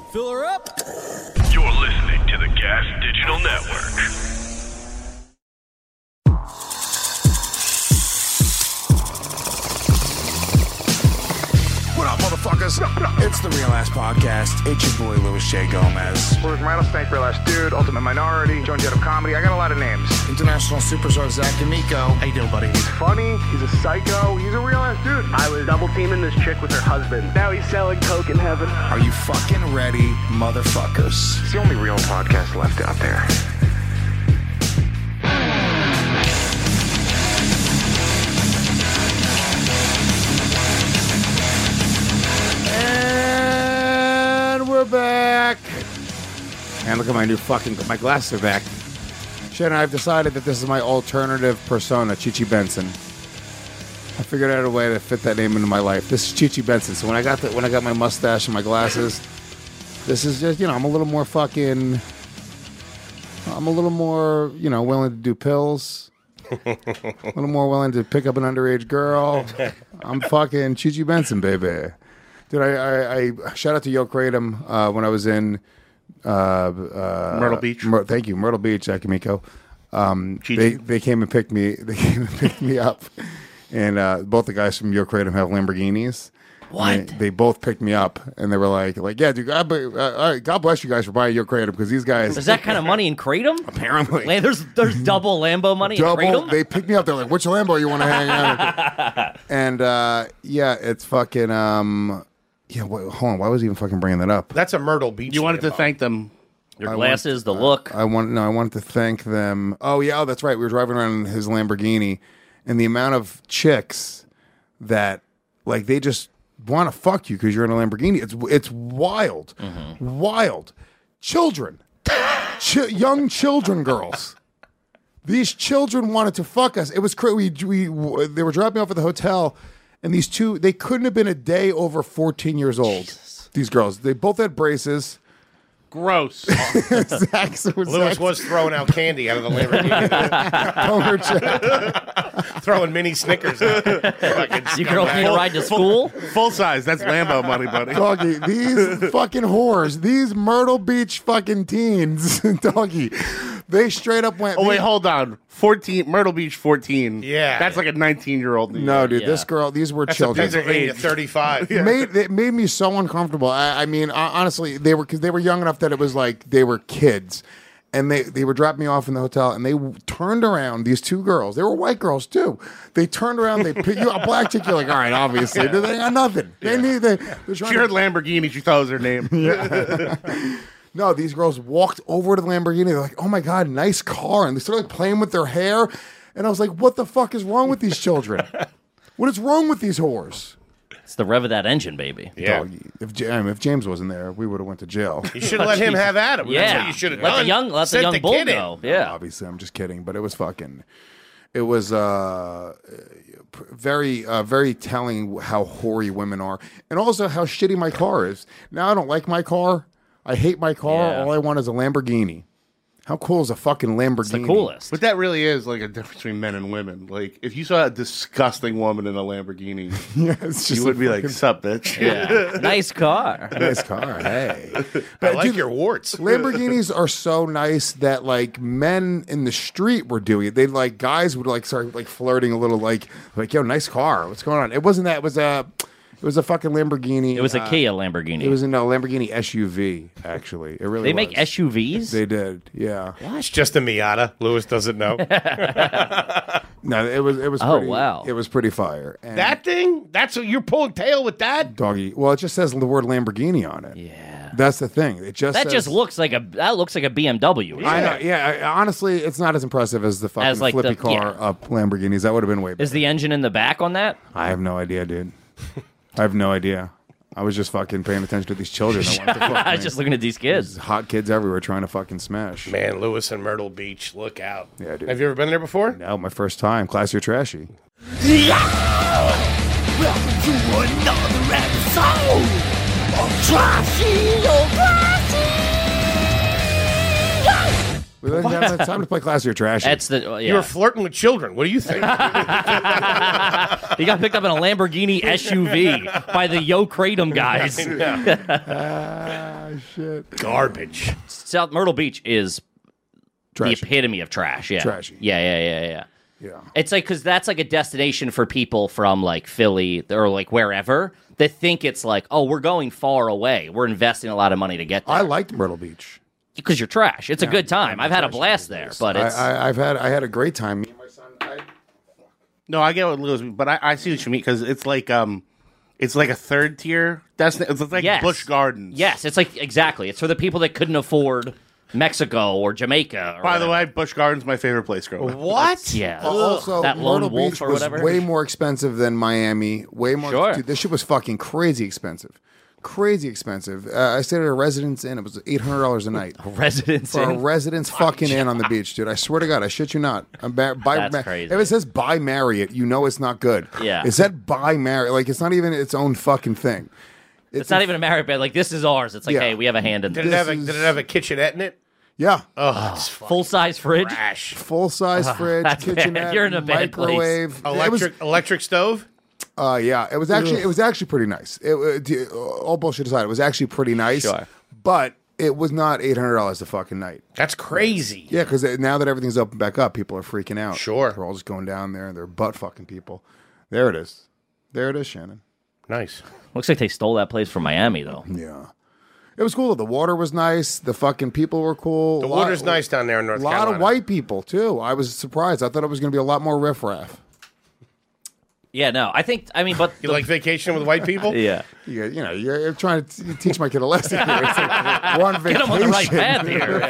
Fill her up. You're listening to the Gas Digital Network. What up, motherfuckers? It's the Real Ass Podcast. It's your boy, Louis J. Gomez. We're Rattlesnake, Real Ass Dude, Ultimate Minority, Joan Jett of Comedy. I got a lot of names. International superstar Zach D'Amico. How you doing, buddy? He's funny. He's a psycho. He's a real ass dude. I was double teaming this chick with her husband. Now he's selling coke in heaven. Are you fucking ready, motherfuckers? It's the only real podcast left out there. And we're back. And look at my new my glasses are back. Shannon, I've decided that this is my alternative persona, Chichi Benson. I figured out a way to fit that name into my life. This is Chichi Benson. So when I got my mustache and my glasses, this is just, I'm a little more, willing to do pills. A little more willing to pick up an underage girl. I'm fucking Chichi Benson, baby. Dude, I shout out to Yo Kratom when I was in Myrtle Beach. Thank you, Myrtle Beach, Akimiko. They came and picked me. They came and picked me up, and both the guys from Yo Kratom have Lamborghinis. What? They both picked me up, and they were like, yeah, dude, God bless you guys for buying Yo Kratom, because these guys. Is that kind of money in Kratom? Apparently, There's double Lambo money in Kratom? They picked me up. They're like, which Lambo you want to hang out with? And it's fucking. Yeah, hold on. Why was he even fucking bringing that up? That's a Myrtle Beach. You wanted to thank them. Your glasses, the look. I wanted to thank them. Oh yeah, that's right. We were driving around in his Lamborghini, and the amount of chicks that they just want to fuck you because you're in a Lamborghini. It's wild, wild. Children, young children, girls. These children wanted to fuck us. It was crazy. They were dropping off at the hotel. And these two, they couldn't have been a day over 14 years old. Jesus. These girls, they both had braces. Gross. Lewis was throwing out candy out of the Lamborghini. Throwing mini Snickers out. You girls need a ride to school? Full size. That's Lambo money, buddy. Doggy, these fucking whores, these Myrtle Beach fucking teens, doggy, they straight up went. Oh, wait, hold on. 14, Myrtle Beach 14. Yeah. That's like a 19-year-old. No, dude, Yeah. this girl, these were That's children. a Pennsylvania 35. It made me so uncomfortable. I mean, honestly, they were young enough that it was like they were kids, and they were dropping me off in the hotel, and they turned around. These two girls, they were white girls too. They turned around. They picked you a black chick. You're like, all right, obviously, they got nothing. They She heard Lamborghini. She thought it was her name. No, these girls walked over to the Lamborghini. They're like, oh my God, nice car. And they started playing with their hair. And I was like, what the fuck is wrong with these children? What is wrong with these whores? It's the rev of that engine, baby. Yeah. Doggy. If James wasn't there, we would have went to jail. You should have let him have at him. That's Yeah. what you should have Let done. the young bull kid in. go. Yeah. Obviously, I'm just kidding. But it was very, very telling how hoary women are. And also how shitty my car is. Now I don't like my car. I hate my car. Yeah. All I want is a Lamborghini. How cool is a fucking Lamborghini? It's the coolest. But that really is like a difference between men and women. Like, if you saw a disgusting woman in a Lamborghini, Yeah, it's just you would be like, sup, bitch. Yeah. Nice car. nice car. Hey. I like dude, your warts. Lamborghinis are so nice that men in the street were doing it. They guys would start flirting a little like yo, nice car. What's going on? It wasn't that. It was a fucking Lamborghini. It was a Kia Lamborghini. It was a Lamborghini SUV. Actually, it really. They make SUVs? They did. Yeah. It's just a Miata. Lewis doesn't know. No, it was. Oh, pretty, wow. It was pretty fire. And That thing? That's what you're pulling tail with that? doggy. Well, it just says the word Lamborghini on it. Yeah. That's the thing. It just That says, just looks like a BMW. I know. Yeah. Honestly, it's not as impressive as the fucking As, like, flippy the- car yeah. up Lamborghinis. That would have been way better. Is the engine in the back on that? I have no idea, dude. I have no idea. I was just fucking paying attention to these children. That wanted to fuck I me. was just looking at these kids. There's hot kids everywhere trying to fucking smash. Man, Lewis and Myrtle Beach, look out. Yeah, dude. Have you ever been there before? No, my first time. Classy or trashy? Welcome to another episode of Trashy or Classy. It's time to play classy or trashy. That's the yeah. You were flirting with children. What do you think? He got picked up in a Lamborghini SUV by the Yo Kratom guys. Shit. Garbage. South Myrtle Beach is Trashy. the epitome of trash. Yeah, Trashy. Yeah. Yeah. It's like because that's like a destination for people from like Philly or like wherever that think it's like, oh, we're going far away. We're investing a lot of money to get there. I liked Myrtle Beach. Because you're trash. It's a good time. I've had a blast there, but it's I had a great time. Me and my son. No, I get what Lewis, but I see what you mean because it's like a third tier. It's like Yes. Busch Gardens. yes, it's like exactly. It's for the people that couldn't afford Mexico or Jamaica. Or By the whatever. way, Busch Gardens my favorite place growing up. What? Yeah. Also, that lone Myrtle wolf Beach or was whatever. way more expensive than Miami. Way more. Sure. Dude, this shit was fucking crazy expensive. Crazy expensive. I stayed at a Residence Inn. It was $800 a night. Residence For a Inn. residence fucking inn on the beach, dude. I swear to God, I shit you not. That's crazy. If it says buy Marriott, you know it's not good. Yeah. It said buy Marriott. Like, it's not even its own fucking thing. It's not even a Marriott bed. Like this is ours. It's like, Yeah. hey, we have a hand in Did this. it have a kitchenette in it? Yeah. Oh, it's Full size fridge. trash. Full-size fridge, that's bad. kitchenette, You're in a bad place. microwave. Electric stove? Yeah, it was actually pretty nice. All bullshit aside, it was actually pretty nice. Sure. But it was not $800 a fucking night. That's crazy. Yeah, because now that everything's open back up, people are freaking out. Sure. They're all just going down there and they're butt fucking people. There it is, Shannon. Nice. Looks like they stole that place from Miami, though. Yeah. It was cool. The water was nice. The fucking people were cool. The water's nice down there in North A lot Carolina. of white people, too. I was surprised. I thought it was going to be a lot more riffraff. Yeah, no, but You like vacation with white people? yeah, You're trying to teach my kid a lesson here. It's like we're on vacation. Get him on the right path here.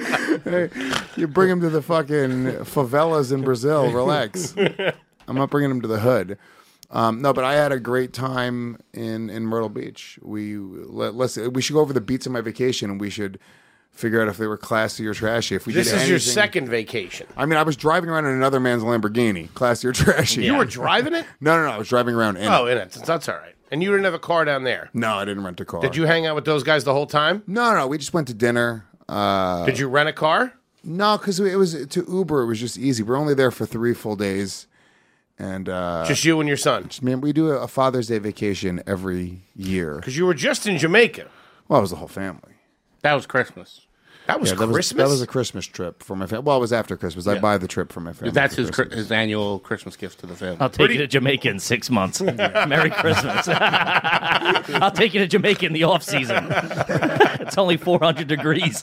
You bring him to the fucking favelas in Brazil. Relax. I'm not bringing him to the hood. No, but I had a great time in Myrtle Beach. We should go over the beats of my vacation, and we should figure out if they were classy or trashy. If we This did is your anything- second vacation. I mean, I was driving around in another man's Lamborghini, classy or trashy. You were driving it? No, I was driving around in it. Oh, in it. That's all right. And you didn't have a car down there. No, I didn't rent a car. Did you hang out with those guys the whole time? No, we just went to dinner. Did you rent a car? No, because it was to Uber. It was just easy. We're only there for 3 full days, and Just you and your son? man, we do a Father's Day vacation every year. Because you were just in Jamaica. Well, it was the whole family. That was Christmas. That was Yeah, Christmas? that was a Christmas trip for my family. Well, it was after Christmas. I buy the trip for my family. That's for his Christmas. his annual Christmas gift to the family. I'll take you to Jamaica in 6 months. Merry Christmas. I'll take you to Jamaica in the off season. It's only 400 degrees.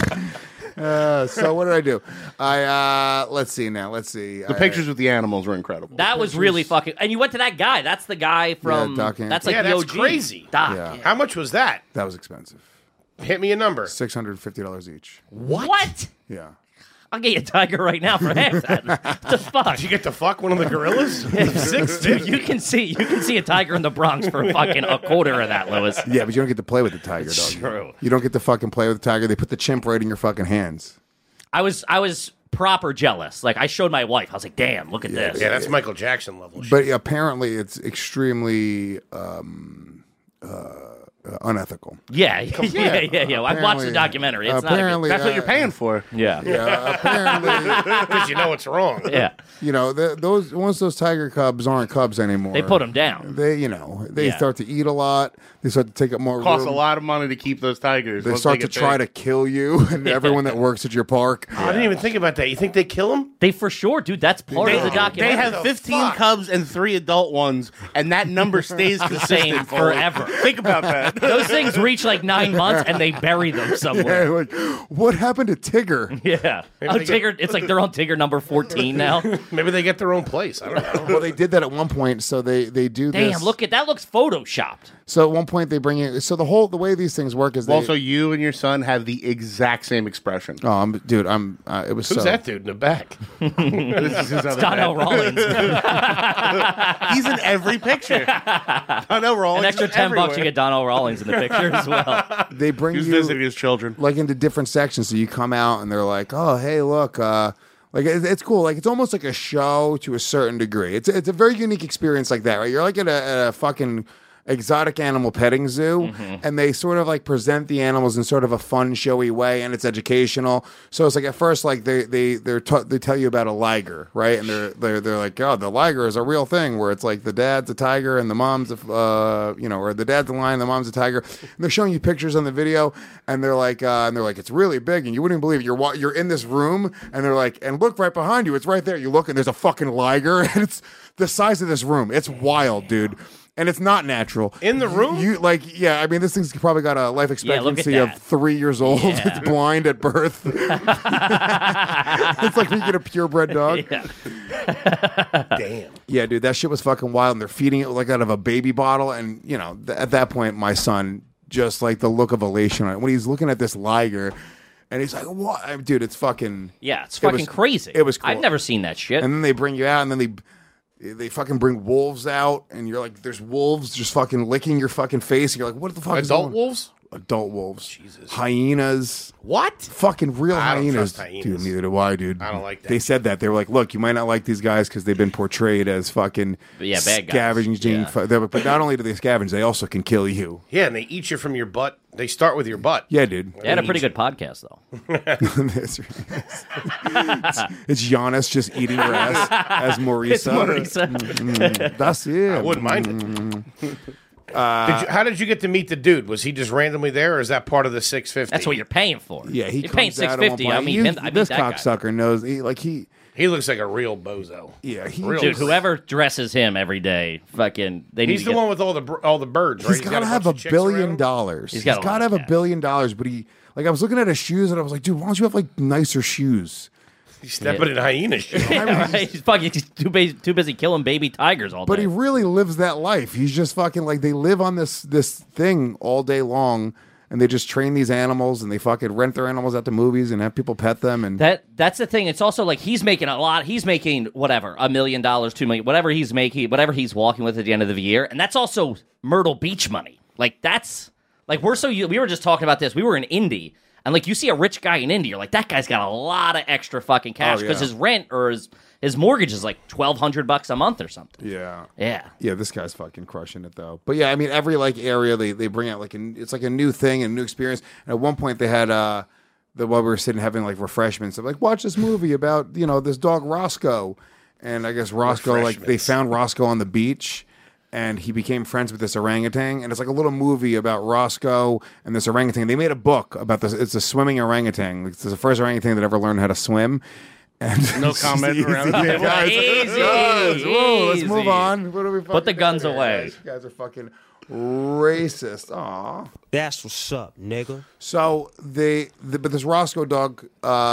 So what did I do? Let's see. The pictures with the animals were incredible. That was really fucking. And you went to that guy. That's the guy from. Yeah, Doc Anthony. That's like Yeah, the that's OG. crazy. Doc. Yeah. How much was that? That was expensive. Hit me a number. $650 each. What? Yeah. I'll get you a tiger right now for half that. What the fuck? Did you get to fuck one of the gorillas? Dude, you can see a tiger in the Bronx for fucking a quarter of that, Lewis. Yeah, but you don't get to play with the tiger, dog. true. You don't get to fucking play with the tiger. They put the chimp right in your fucking hands. I was proper jealous. Like I showed my wife. I was like, "Damn, look at this." Yeah, that's Michael Jackson level shit. But apparently, it's extremely unethical. Yeah. I watched the Apparently- documentary. It's apparently, That's what you're paying for. not a good. Yeah. Yeah, apparently, Because you know it's wrong. Yeah. once those tiger cubs aren't cubs anymore, They put them down. They Yeah. start to eat a lot. They start to take up more Costs a room. lot of money to keep those tigers. They once start to get try big. to kill you and everyone that works at your park. Oh, I didn't even think about that. You think they kill him? They for sure, dude. That's part of the They documentary. have 15 cubs and 3 adult ones, and that number stays same consistent forever. Think about that. Those things reach like 9 months and they bury them somewhere. Like, what happened to Tigger? Yeah. Oh, Tigger. It's like they're on Tigger number 14 now. Maybe they get their own place. I don't know. Well, they did that at one point, so they do Damn, this. look at that. Looks photoshopped. So at one point they bring in. So the way these things work is they. Also, you and your son have the exact same expression. Oh, it was Who's so. that dude in the back? This is his other Donnell dad. Rawlings. He's in every picture. Donnell Rawlings. An extra is $10 you everywhere. get Donnell Rawlings in the picture as well. They bring He's you visiting his children. like into different sections. So you come out and they're like, "Oh, hey, look." Like it's cool. Like it's almost like a show to a certain degree. It's a very unique experience like that, right? You're like at a fucking exotic animal petting zoo, and they sort of like present the animals in sort of a fun, showy way, and it's educational. So it's like at first, like they tell you about a liger, right? And they're like, oh, the liger is a real thing, where it's like the dad's a tiger and the mom's or the dad's a lion, the mom's a tiger. And they're showing you pictures on the video, and they're like, it's really big, and you wouldn't believe it. You're in this room, and they're like, and look right behind you, it's right there. You look, and there's a fucking liger, and it's the size of this room. It's wild, dude. And it's not natural. In the room? I mean, this thing's probably got a life expectancy of 3 years old. Yeah. It's blind at birth. It's like when you get a purebred dog. Yeah. Damn. Yeah, dude, that shit was fucking wild. And they're feeding it like out of a baby bottle. And, at that point, my son, just like the look of elation on it. When he's looking at this liger, and he's like, what? Dude, it's fucking... Yeah, it's fucking crazy. It was cool. I've never seen that shit. And then they bring you out, and then they fucking bring wolves out, and you're like, there's wolves just fucking licking your fucking face, and you're like, what the fuck is Adult going on? wolves? Adult wolves. Jesus. Hyenas. What? Fucking real I don't hyenas. trust hyenas. Dude, neither do I, dude. I don't like that. They said that. They were like, look, you might not like these guys because they've been portrayed as fucking Bad guys. scavenging. Yeah. But not only do they scavenge, they also can kill you. Yeah, and they eat you from your butt. They start with your butt. Yeah, dude. They had a pretty good podcast, though. it's Giannis just eating your ass as Marisa. It's Marisa. That's it. I wouldn't mind it. How did you get to meet the dude? Was he just randomly there, or is that part of the $650? That's what you're paying for. Yeah, you're paying $650. I mean, this that guy. cocksucker knows. He looks like a real bozo. Yeah, Dude, whoever dresses him every day, fucking, they need He's to the get... one with all the birds, right? He's got to have $1 billion. He's got to have $1 billion. But I was looking at his shoes, and I was like, dude, why don't you have like nicer shoes? He's stepping in hyena shit. He's fucking too busy killing baby tigers all day. But he really lives that life. He's just fucking like, they live on this thing all day long, and they just train these animals, and they fucking rent their animals out to movies and have people pet them. And that's the thing. It's also like he's making a lot. He's making whatever, $1 million, $2 million, whatever he's making, whatever he's walking with at the end of the year, and that's also Myrtle Beach money. Like that's like we were just talking about this. We were in Indy. And, like, you see a rich guy in India, you're like, that guy's got a lot of extra fucking cash because his rent or his mortgage is like $1,200 a month or something. Yeah. Yeah, this guy's fucking crushing it, though. But, yeah, I mean, every, like, area they bring out, like, it's like a new thing and a new experience. And at one point, they had, while we were sitting having, like, refreshments, they're like, watch this movie about, this dog Roscoe. And I guess Roscoe, like, they found Roscoe on the beach. And he became friends with this orangutan, and it's like a little movie about Roscoe and this orangutan. They made a book about this. It's a swimming orangutan. It's the first orangutan that ever learned how to swim. And No comment around the table. Easy. Whoa, let's move on. What are we Put the guns away. You guys are fucking racist. Aw. That's what's up, nigga. So but this Roscoe dog,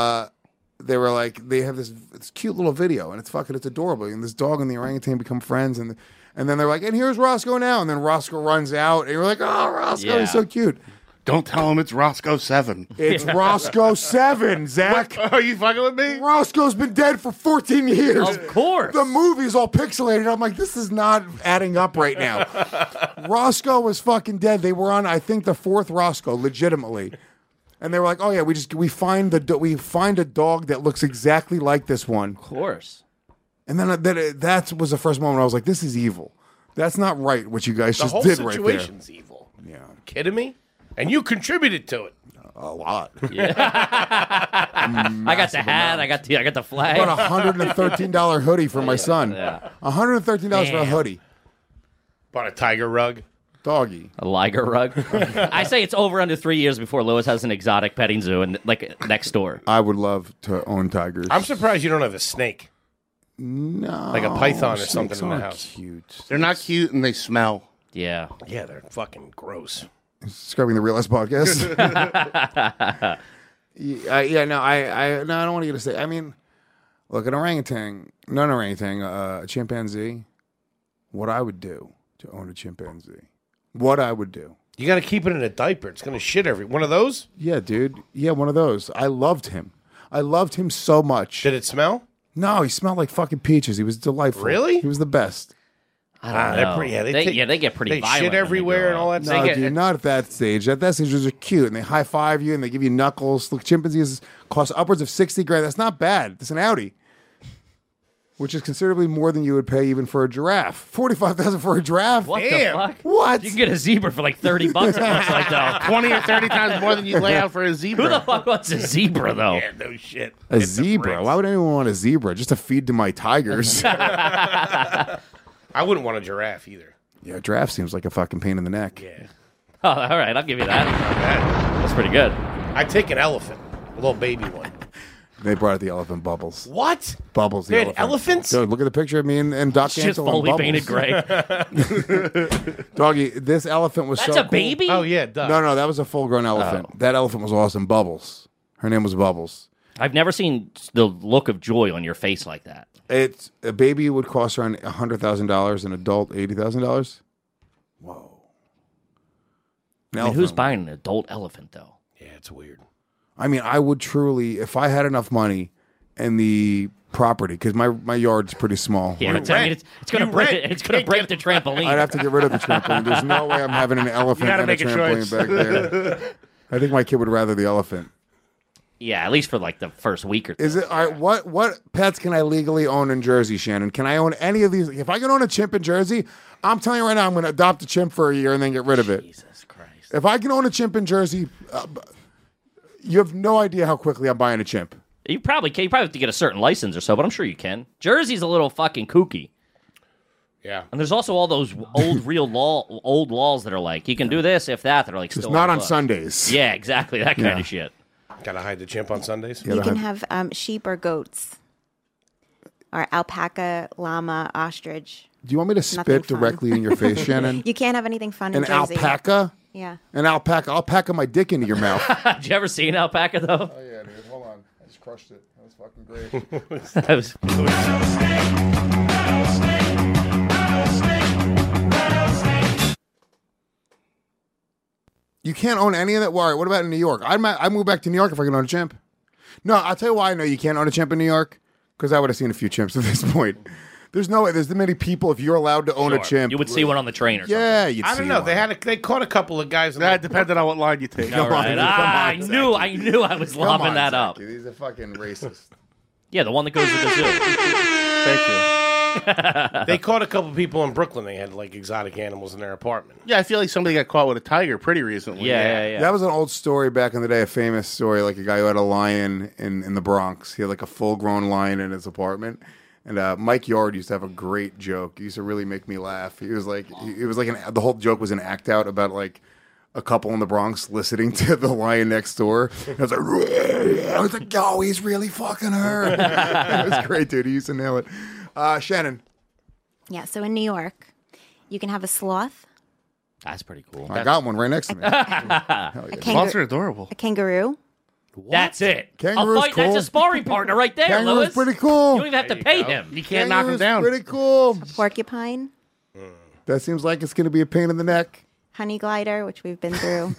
they were like, they have this cute little video, and it's adorable. And this dog and the orangutan become friends, and then they're like, and here's Roscoe now. And then Roscoe runs out, and you're like, oh, Roscoe, he's so cute. Don't tell him it's Roscoe 7. It's Roscoe 7, Zach. Are you fucking with me? Roscoe's been dead for 14 years. Of course. The movie's all pixelated. I'm like, this is not adding up right now. Roscoe was fucking dead. They were on, I think, the 4th Roscoe, legitimately. And they were like, oh, yeah, we find a dog that looks exactly like this one. Of course. And then that was the first moment I was like, this is evil. That's not right what you guys just did right there. The whole situation's evil. Yeah. Kidding me? And you contributed to it. A lot. I got the hat. I got the flag. I bought a $113 hoodie for my son. Yeah. $113 for a hoodie. Bought a tiger rug. Doggy. A liger rug. I say it's over under 3 years before Lewis has an exotic petting zoo and like next door. I would love to own tigers. I'm surprised you don't have a snake. No. Like a python or something snakes in the aren't house. Cute. They're not cute and they smell. Yeah. Yeah, they're fucking gross. Describing the Real Ass Podcast. I don't want to get a say. I mean, look, an orangutan, a chimpanzee. What I would do to own a chimpanzee. What I would do. You got to keep it in a diaper. It's going to shit one of those? Yeah, dude. Yeah, one of those. I loved him. I loved him so much. Did it smell? No, he smelled like fucking peaches. He was delightful. Really? He was the best. I don't know. They get pretty violent. They shit everywhere and all that No, stuff. dude, not at that stage. At that stage, they're cute, and they high-five you, and they give you knuckles. Look, chimpanzees cost upwards of $60,000. That's not bad. It's an Audi. which is considerably more than you would pay even for a giraffe. $45,000 for a giraffe? What Damn. the fuck? What? You can get a zebra for like $30. It looks like though. 20 or 30 times more than you lay out for a Who the zebra. fuck wants a zebra though? Yeah, no shit. A zebra? Why would anyone want a zebra? Just to feed to my tigers. I wouldn't want a giraffe either. Yeah, a giraffe seems like a fucking pain in the neck. Yeah. Oh, all right, I'll give you that. That's pretty good. I'd take an elephant, a little baby one. They brought out the elephant Bubbles. What? Bubbles, the They had elephant. elephants? Dude, look at the picture of me and Doc It's just Antle and fully Bubbles. painted gray. Doggy, this elephant was That's so a baby? Oh, yeah, duh. No, that was a full-grown elephant. Oh. That elephant was awesome. Bubbles. Her name was Bubbles. I've never seen the look of joy on your face like that. It's a baby would cost around $100,000, an adult $80,000. Whoa. I mean, who's buying an adult elephant though? Yeah, it's weird. I mean, I would truly, if I had enough money and the property, because my yard's pretty small. Yeah, it's going to break. It's going to break the trampoline. I'd have to get rid of the trampoline. There's no way I'm having an elephant gotta and a make a trampoline choice. back there. I think my kid would rather the elephant. Yeah, at least for like the first week or two. Is it all right? What pets can I legally own in Jersey, Shannon? Can I own any of these? If I can own a chimp in Jersey, I'm telling you right now, I'm going to adopt a chimp for a year and then get rid of it. Jesus Christ. If I can own a chimp in Jersey, you have no idea how quickly I'm buying a chimp. You probably can. You probably have to get a certain license or so, but I'm sure you can. Jersey's a little fucking kooky. Yeah. And there's also all those old laws that are like, you can do this, if that, that are like It's still not the on books. Sundays. Yeah, exactly. That kind Yeah. of shit. Gotta hide the chimp on Sundays? Yeah, You the can hun- have sheep or goats, or alpaca, llama, ostrich. Do you want me to Nothing spit fun. directly in your face, Shannon? You can't have anything fun in An Jersey. alpaca? Yeah. An alpaca. I'll pack my dick into your mouth. Did you ever see an alpaca, though? Oh, yeah, dude. Hold on. I just crushed it. That was fucking great. That was You can't own any of that? Well, all right, what about in New York? I move back to New York if I can own a chimp. No, I'll tell you why I know you can't own a chimp in New York. Because I would have seen a few chimps at this point. There's no way. There's that many people. If you're allowed to own a chimp, You would see one on the train or Yeah, you'd I see don't know. one. They caught a couple of guys. In That depended on what line you take. something. All right. Come on, I knew I was Come lobbing on, that up. Zachy, These are fucking racist. Yeah, the one that goes to the zoo. Thank you. They caught a couple of people in Brooklyn. They had like exotic animals in their apartment. Yeah, I feel like somebody got caught with a tiger pretty recently. Yeah. That was an old story back in the day, a famous story, like a guy who had a lion in the Bronx. He had like a full-grown lion in his apartment. And Mike Yard used to have a great joke. He used to really make me laugh. He was like, the whole joke was an act out about like a couple in the Bronx listening to the lion next door. And I was like, oh, he's really fucking her. It was great, dude. He used to nail it. Shannon, Yeah. So in New York, you can have a sloth, That's pretty cool. I got one right next to me. Sloths are adorable. a kangaroo. That's it. Kangaroo's I'll fight. That's cool. a sparring partner right there, Kangaroo's Lewis. pretty cool. You don't even have to pay him. You can't knock them Kangaroo's down. pretty cool. Porcupine, That seems like it's going to be a pain in the neck. honey glider, which we've been through.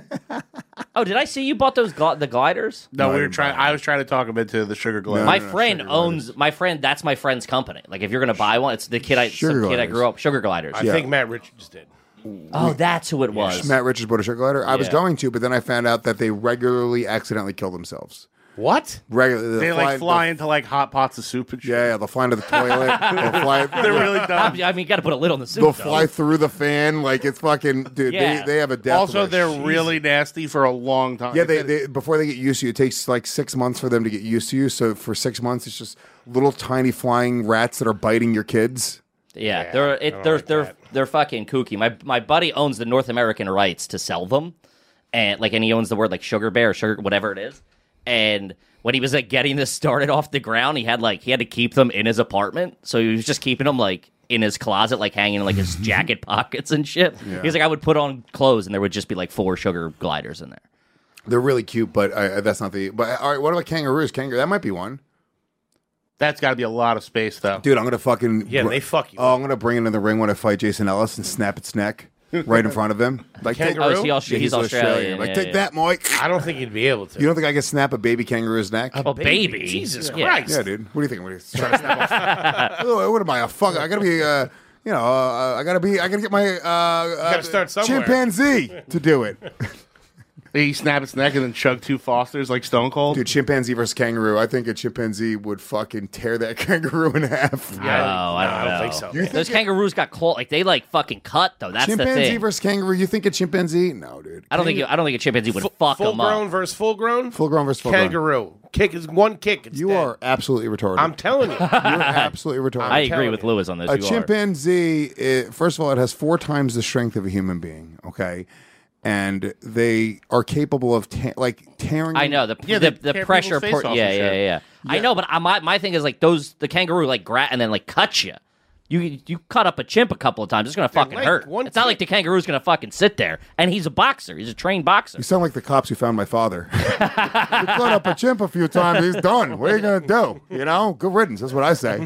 Oh, did I see you bought those the gliders? No, No, I we were didn't trying. buy I was trying to talk him into the sugar glider. My no, friend sugar owns that's my friend's company. Like if you're gonna buy one, it's the kid Sugar kid I gliders. grew up sugar gliders. I Yeah. think Matt Richards did. Oh, that's who it was. Matt Richards bought a sugar glider. I was Yeah. going to, but then I found out that they regularly accidentally kill themselves. What? Regularly, They like fly into like hot pots of soup and shit. Yeah, they'll fly into the toilet. They'll fly. They're really dumb. I mean, you got to put a lid on the soup. They'll though. fly through the fan like it's fucking dude. Yeah. They have a death. Also, wish. they're really nasty for a long time. Yeah, they before they get used to you, it takes like 6 months for them to get used to you. So for 6 months, it's just little tiny flying rats that are biting your kids. Yeah, Yeah, they're I don't like they're fucking kooky. My buddy owns the North American rights to sell them, and he owns the word like sugar bear, or sugar whatever it is. And when he was like getting this started off the ground, he had to keep them in his apartment, so he was just keeping them like in his closet, like hanging in like his jacket pockets and shit. Yeah. He's like, I would put on clothes, and there would just be like 4 sugar gliders in there. They're really cute, but that's not the. But all right, what about kangaroos? That might be one. That's got to be a lot of space, though. Dude, I'm gonna fucking they fuck you. Oh, I'm gonna bring it in the ring when I fight Jason Ellis and snap its neck right in front of him. Like, Kangaroo? Oh, is he Yeah, he's Australian. Like, yeah, take yeah. that, Mike. I don't think you'd be able to. You don't think I can snap a baby kangaroo's neck? Oh, baby. Jesus Yeah. Christ. Yeah, dude. What do you think? What are you trying to snap off? Oh, what am I? A fuck? I gotta be. I gotta get my gotta start somewhere. chimpanzee to do it. He snap its neck and then chug 2 Fosters like Stone Cold. Dude, chimpanzee versus kangaroo. I think a chimpanzee would fucking tear that kangaroo in half. I don't think so. Those kangaroos got claw. Like they like fucking cut though. That's the Chimpanzee thing. versus kangaroo. You think a chimpanzee? No, dude. I don't think a chimpanzee would fuck Full them up. grown versus full grown? Full grown versus full grown. Kangaroo. Kick is one kick. It's You dead. are absolutely retarded. I'm telling you. You're absolutely retarded. I agree telling with you. Lewis on this. A You are. chimpanzee, first of all, it has 4 times the strength of a human being. Okay, and they are capable of tearing. I know the tear pressure. people's face off Yeah, and shit. yeah. I know, but my thing is like the kangaroo like and then like cut you. You cut up a chimp a couple of times, it's gonna fucking like hurt. one It's not kick. like the kangaroo's gonna fucking sit there. And he's a boxer. He's a trained boxer. You sound like the cops who found my father. You cut up a chimp a few times, he's done. What are you gonna do? You know, good riddance. That's what I say.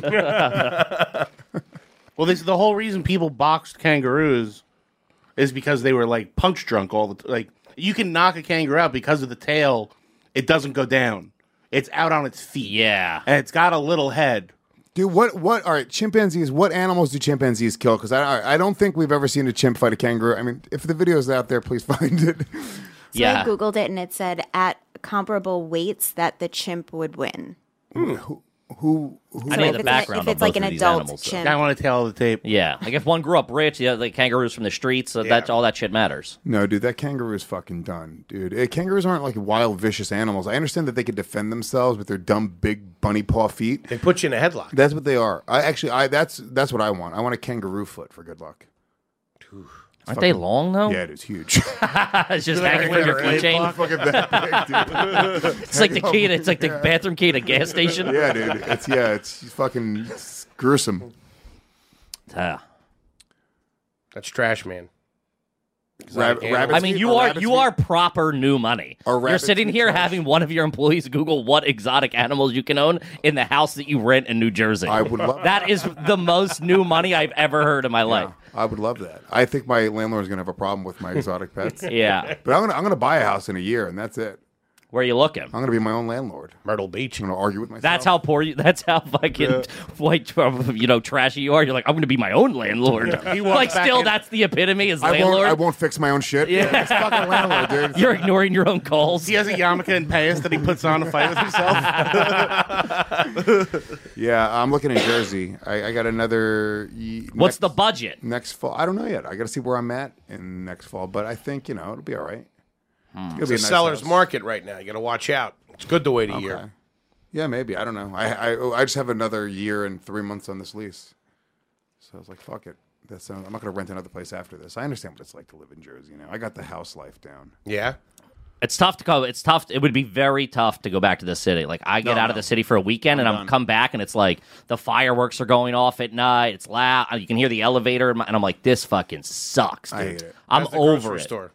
Well, the whole reason people boxed kangaroos is because they were like punch drunk all the like. You can knock a kangaroo out because of the tail. It doesn't go down. It's out on its feet. Yeah. And it's got a little head. Dude, what? All right, chimpanzees. What animals do chimpanzees kill? Because I don't think we've ever seen a chimp fight a kangaroo. I mean, if the video's out there, please find it. So I Googled it and it said at comparable weights that the chimp would win. Who? I know if the it's background if on it's like both an of these adult animals, though. chimp. I want to tell the tape. Yeah, like if one grew up rich, the other kangaroos from the streets. So that's all that shit matters. No, dude, that kangaroo is fucking done, dude. Kangaroos aren't like wild, vicious animals. I understand that they could defend themselves with their dumb, big bunny paw feet. They put you in a headlock. That's what they are. That's what I want. I want a kangaroo foot for good luck. Aren't they long though? Yeah, it is huge. It's just hanging from your keychain. Fucking that big, dude. It's like the key. It's like the bathroom key at a gas station. Yeah, dude. It's fucking gruesome. Ah. That's trash, man. Rabbits I mean, you are proper new money. Are You're rabbits sitting meat here trash? having one of your employees Google what exotic animals you can own in the house that you rent in New Jersey. I would love that. Is the most new money I've ever heard in my life. I would love that. I think my landlord's gonna have a problem with my exotic pets. Yeah. But I'm gonna buy a house in a year, and that's it. Where are you looking? I'm gonna be my own landlord. Myrtle Beach. I'm gonna argue with myself. That's how poor you. That's how fucking white, trashy you are. You're like, I'm going to be my own landlord. Like, still, that's the epitome is landlord. I won't fix my own shit. Yeah. It's fucking landlord, dude. You're ignoring your own calls. He has a yarmulke and payas that he puts on to fight with himself. Yeah, I'm looking in Jersey. I got another. What's the budget? Next fall? I don't know yet. I got to see where I'm at in next fall, but I think it'll be all right. It's a seller's market right now. You got to watch out. It's good to wait a year. Yeah, maybe. I don't know. I just have another year and 3 months on this lease, so I was like, fuck it. I'm not going to rent another place after this. I understand what it's like to live in Jersey now. I got the house life down. Yeah. It's tough to go. It's tough. It would be very tough to go back to the city. Like I get out of the city for a weekend and I'm come back and it's like the fireworks are going off at night. It's loud. You can hear the elevator and I'm like, this fucking sucks, dude. I hate it. I'm How's the over grocery it. Store?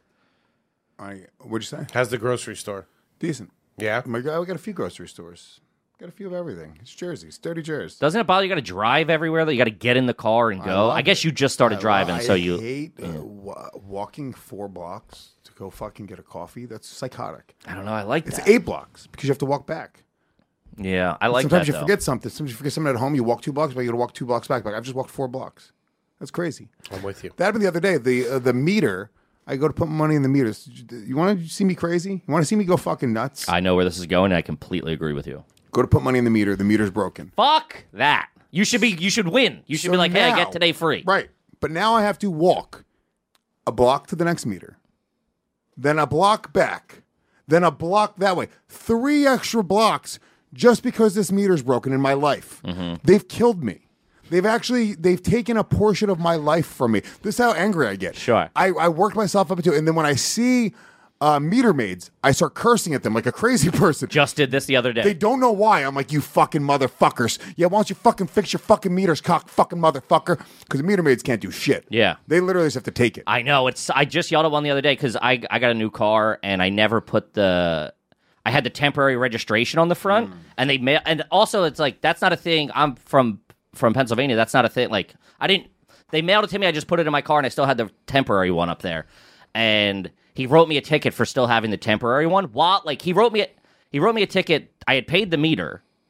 What'd you say? How's the grocery store? Decent. Yeah. We got a few grocery stores. Got a few of everything. It's Jersey. It's dirty Jersey. Doesn't it bother you? Got to drive everywhere. That you got to get in the car and go. I guess you just started driving, I so you. hate walking 4 blocks to go fucking get a coffee. That's psychotic. I don't know. I like It's that. 8 blocks because you have to walk back. Yeah, I like Sometimes that. you forget something. Sometimes you forget something at home. You walk 2 blocks, but you got to walk 2 blocks back. Like I've just walked 4 blocks. That's crazy. I'm with you. That happened the other day. The meter. I go to put money in the meters. You want to see me crazy? You want to see me go fucking nuts? I know where this is going. And I completely agree with you. Go to put money in the meter. The meter's broken. Fuck that. You should be. You should win. You should So be like, hey, I now- get today free. Right. But now I have to walk a block to the next meter, then a block back, then a block that way. 3 extra blocks just because this meter's broken in my life. They've killed me. They've taken a portion of my life from me. This is how angry I get. Sure. I worked myself up into it. And then when I see meter maids, I start cursing at them like a crazy person. Just did this the other day. They don't know why. I'm like, you fucking motherfuckers. Yeah, why don't you fucking fix your fucking meters, cock fucking motherfucker? Because the meter maids can't do shit. Yeah. They literally just have to take it. I know. I just yelled at one the other day because I got a new car and I never put I had the temporary registration on the front and and also it's like that's not a thing. I'm from Pennsylvania. That's not a thing. Like they mailed it to me. I just put it in my car and I still had the temporary one up there. And he wrote me a ticket for still having the temporary one. He wrote me a ticket. I had paid the meter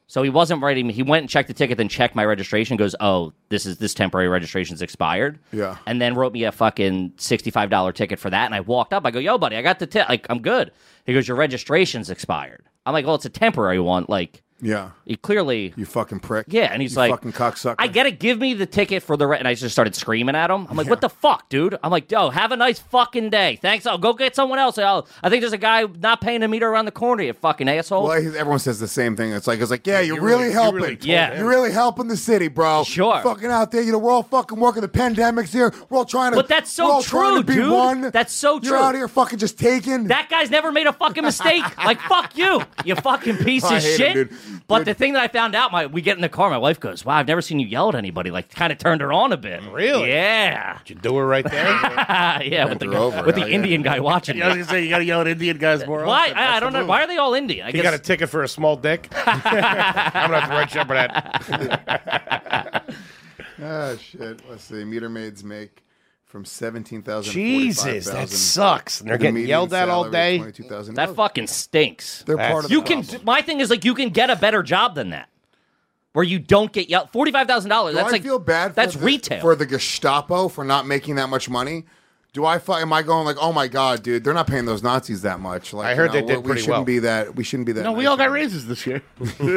So he wasn't writing. He went and checked the ticket, then checked my registration. Goes, oh, this temporary registration's expired. Yeah. And then wrote me a fucking $65 ticket for that. And I walked up. I go, yo, buddy, I got the ticket. Like, I'm good. He goes, your registration's expired. I'm like, well, it's a temporary one. Like, Yeah. he clearly. You fucking prick. Yeah, and he's You like, fucking cocksucker. I get it. Give me the ticket for the and I just started screaming at him. I'm like, what the fuck, dude? I'm like, yo, have a nice fucking day. Thanks. I'll go get someone else. I think there's a guy not paying a meter around the corner, you fucking asshole. Well, everyone says the same thing. It's like, yeah, you're really helping. Yeah. You're really helping the city, bro. Sure. Fucking out there, we're all fucking working. The pandemic's here. We're all trying to. But that's so we're all trying true, to be dude. One. That's so You're true. out here fucking just taking. That guy's never made a fucking mistake. Like, fuck you fucking piece I of hate shit. him, dude. But Dude. the thing that I found out, we get in the car, my wife goes, wow, I've never seen you yell at anybody. Like, kind of turned her on a bit. Really? Yeah. Did you do her right there? Yeah, with her over. the Hell yeah. Indian guy watching I was me. gonna say you gotta yell at Indian guys more. Why? often. I That's don't the know. move. Why are they all Indian? I You guess got a ticket for a small dick? I'm gonna have to write you up for that. Ah, shit. Let's see. Meter maids make from 17,000 to Jesus, 45,000. that sucks. And they're The getting median yelled at all salary day. is 22,000. that fucking stinks. They're part of the You can. problem. My thing is, like, you can get a better job than that, where you don't get yelled. $45,000. Do That's I like feel bad. That's for retail. for the Gestapo for not making that much money. Am I going like, oh my god, dude? They're not paying those Nazis that much. Like, I heard they did we pretty shouldn't well. be that. We shouldn't be that. No, we nice all got about it. raises this year.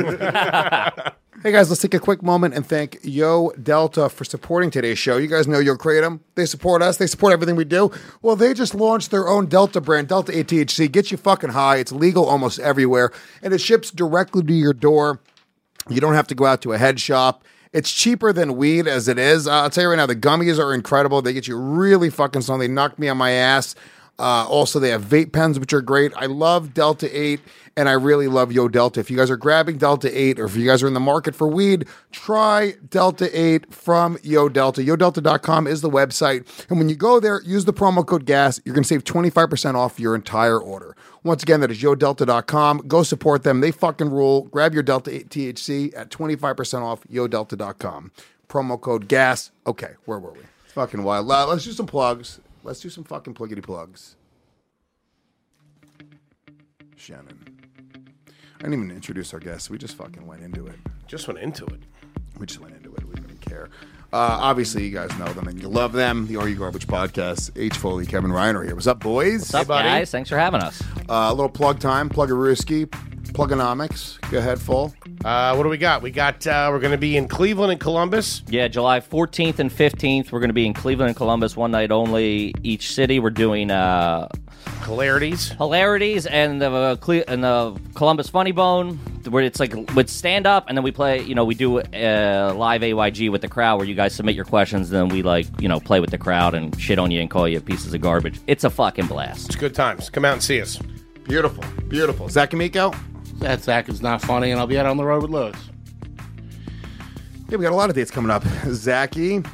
Hey guys, let's take a quick moment and thank Yo Delta for supporting today's show. You guys know Yo Kratom. They support us. They support everything we do. Well, they just launched their own Delta brand, Delta 8 THC. Gets you fucking high. It's legal almost everywhere, and it ships directly to your door. You don't have to go out to a head shop. It's cheaper than weed as it is. I'll tell you right now, the gummies are incredible. They get you really fucking stoned. They knocked me on my ass. Also, they have vape pens, which are great. I love Delta 8, and I really love Yo Delta. If you guys are grabbing Delta 8, or if you guys are in the market for weed, try Delta 8 from Yo Delta. YoDelta.com is the website. And when you go there, use the promo code GAS. You're going to save 25% off your entire order. Once again, that is YoDelta.com. Go support them. They fucking rule. Grab your Delta 8 THC at 25% off YoDelta.com. Promo code GAS. Okay, where were we? It's fucking wild. Let's do some plugs. Let's do some fucking pluggity plugs. Shannon. I didn't even introduce our guests. We just fucking went into it. Just went into it. We just went into it. We didn't care. Obviously, you guys know them and you love them. The Are You Garbage podcast. H. Foley, Kevin Ryan are here. What's up, boys? What's up, guys? Thanks for having us. A little plug time. Plug-a-rooski. Plugonomics. Go ahead, Full. What do we got? We're going to be in Cleveland and Columbus. Yeah, July 14th and 15th, we're going to be in Cleveland and Columbus, one night only each city. We're doing Hilarities. and the Columbus Funny Bone, where it's like with stand up, and then we play. We do live AYG with the crowd, where you guys submit your questions, and then we play with the crowd and shit on you and call you pieces of garbage. It's a fucking blast. It's good times. Come out and see us. Beautiful. Beautiful. Zach Amico? That Zach is not funny, and I'll be out on the road with Lewis. Yeah, we got a lot of dates coming up. Zachy,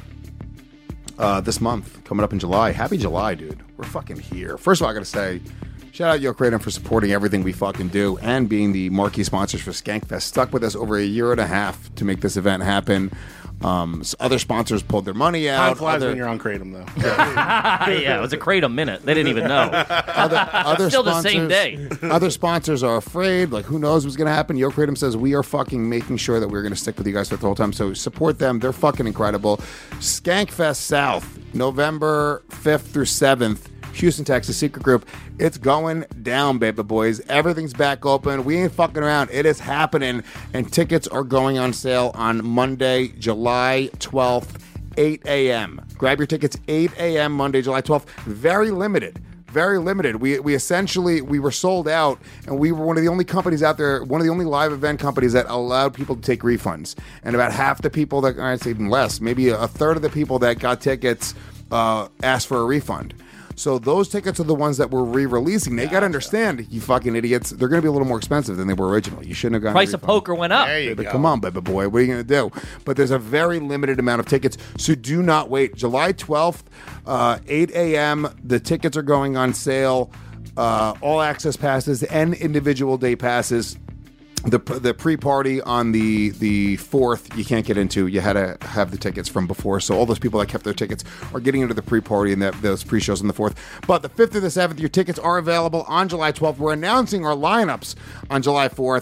this month, coming up in July. Happy July, dude. We're fucking here. First of all, I got to say, shout out Yo Kratom for supporting everything we fucking do and being the marquee sponsors for Skankfest. Stuck with us over a year and a half to make this event happen. Other sponsors pulled their money out. Time flies when you're on Kratom, though. Yeah, it was a Kratom minute. They didn't even know. Other Still the sponsors, same day. Other sponsors are afraid. Like, who knows what's going to happen? Yo Kratom says we are fucking making sure that we're going to stick with you guys for the whole time. So support them. They're fucking incredible. Skankfest South, November 5th through 7th. Houston, Texas, secret group. It's going down, baby boys. Everything's back open. We ain't fucking around. It is happening. And tickets are going on sale on Monday, July 12th, 8 a.m. Grab your tickets 8 a.m. Monday, July 12th. Very limited. Very limited. We were sold out, and we were one of the only companies out there, one of the only live event companies that allowed people to take refunds. And about half the people that, I'd say even less, maybe a third of the people that got tickets asked for a refund. So those tickets are the ones that we're re-releasing. They got to understand, you fucking idiots, they're going to be a little more expensive than they were originally. You shouldn't have gotten Price a of refund. poker went up. There you But go. come on, baby boy. What are you going to do? But there's a very limited amount of tickets, so do not wait. July 12th, 8 a.m., the tickets are going on sale. All access passes and individual day passes. The pre-party on the 4th, you can't get into. You had to have the tickets from before. So all those people that kept their tickets are getting into the pre-party and those pre-shows on the 4th. But the 5th through the 7th, your tickets are available on July 12th. We're announcing our lineups on July 4th.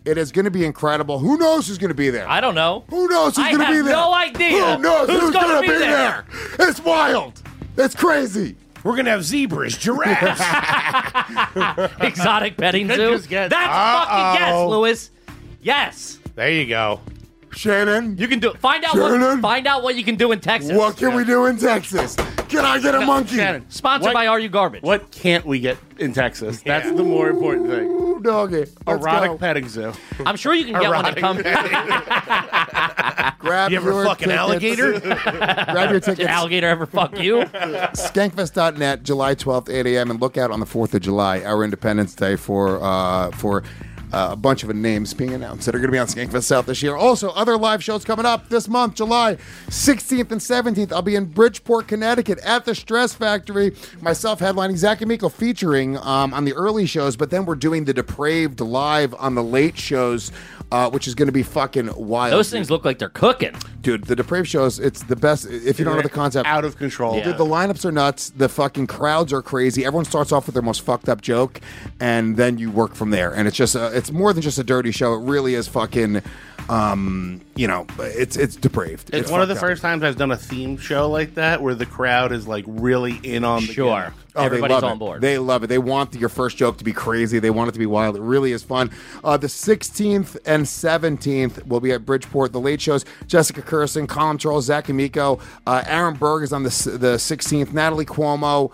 It is going to be incredible. Who knows who's going to be there? I don't know. Who knows who's going to be there? I have no idea. Who knows who's gonna going to be there? It's wild. It's crazy. We're going to have zebras, giraffes. Exotic petting zoo. Just guess. That's fucking yes, Lewis. Yes. There you go. Shannon, You can do it. Find out what you can do in Texas. what can we do in Texas? Can I get a monkey? Shannon, Sponsored by Are You Garbage? What can't we get in Texas? That's the more important thing. Ooh, doggy. Let's Erotic go. petting zoo. I'm sure you can get one that comes. Grab You ever your fuck an tickets. alligator? Grab your Did tickets. alligator ever fuck you? Skankfest.net, July 12th, 8 a.m. And look out on the 4th of July, our Independence Day, for a bunch of names being announced that are going to be on Skankfest South this year. Also, other live shows coming up this month, July 16th and 17th. I'll be in Bridgeport, Connecticut at the Stress Factory. Myself headlining, Zach Amico featuring on the early shows, but then we're doing the Depraved live on the late shows, which is going to be fucking wild. Those things look like they're cooking. Dude, the Depraved shows, it's the best. If you don't know the concept, Out of control. Yeah. Dude, the lineups are nuts. The fucking crowds are crazy. Everyone starts off with their most fucked up joke, and then you work from there. And it's just it's more than just a dirty show. It really is fucking, it's depraved. It's one of the fucked up. first times I've done a theme show like that where the crowd is like really in on the Sure. gimmick. Oh, Everybody's they love on it. board. They love it. They want your first joke to be crazy. They want it to be wild. It really is fun. The 16th and 17th will be at Bridgeport. The late shows: Jessica Curson, Colin Charles, Zach Amico, Aaron Berg is on the 16th. Natalie Cuomo,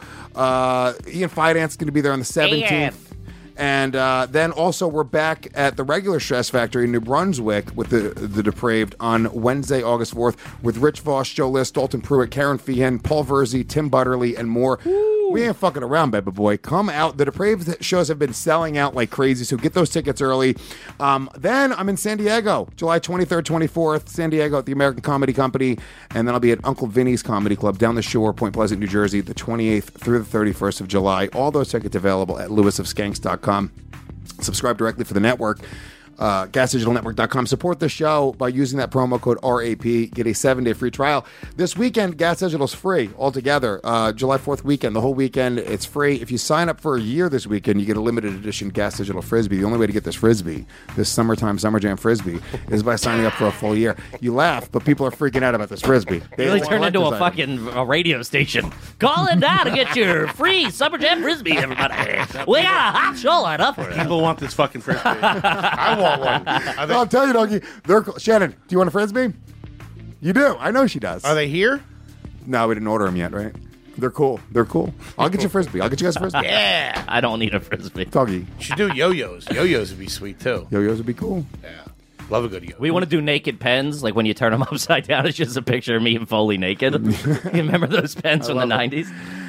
Ian Fidance is going to be there on the 17th. Ian. And then also we're back at the regular Stress Factory in New Brunswick with the Depraved on Wednesday, August 4th with Rich Voss, Joe List, Dalton Pruitt, Karen Feehan, Paul Verzi, Tim Butterly, and more. We ain't fucking around, baby boy. Come out. The Depraved shows have been selling out like crazy, so get those tickets early. Then I'm in San Diego, July 23rd, 24th, San Diego at the American Comedy Company. And then I'll be at Uncle Vinny's Comedy Club down the shore, Point Pleasant, New Jersey, the 28th through the 31st of July. All those tickets available at lewisofskanks.com. Subscribe directly for the network. GasDigitalNetwork.com. Support the show by using that promo code RAP. Get a 7-day free trial. This weekend, Gas Digital's free altogether. July 4th weekend, the whole weekend, it's free. If you sign up for a year this weekend, you get a limited edition Gas Digital Frisbee. The only way to get this Frisbee, this summertime Summer Jam Frisbee, is by signing up for a full year. You laugh, but people are freaking out about this Frisbee. They Really want turned into a collector's item. fucking radio station. Call in now to get your free Summer Jam Frisbee, everybody. We got a hot show lined up for you. People want this fucking frisbee. I want one. I'll tell you, doggy. Shannon, do you want a Frisbee? You do. I know she does. Are they here? No, we didn't order them yet, right? They're cool. They're cool. I'll get you a Frisbee. I'll get you guys a Frisbee. Yeah. I don't need a Frisbee. Doggy. You should do yo-yos. Yo-yos would be sweet, too. Yo-yos would be cool. Yeah. Love a good yo. We want to do naked pens, like when you turn them upside down, it's just a picture of me and Foley naked. You remember those pens from the 90s?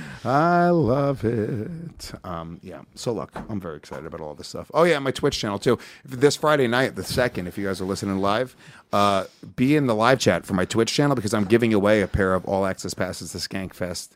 I love it. Yeah. So look, I'm very excited about all this stuff. Oh yeah, my Twitch channel too. This Friday night, the 2nd, if you guys are listening live, be in the live chat for my Twitch channel because I'm giving away a pair of all access passes to Skankfest.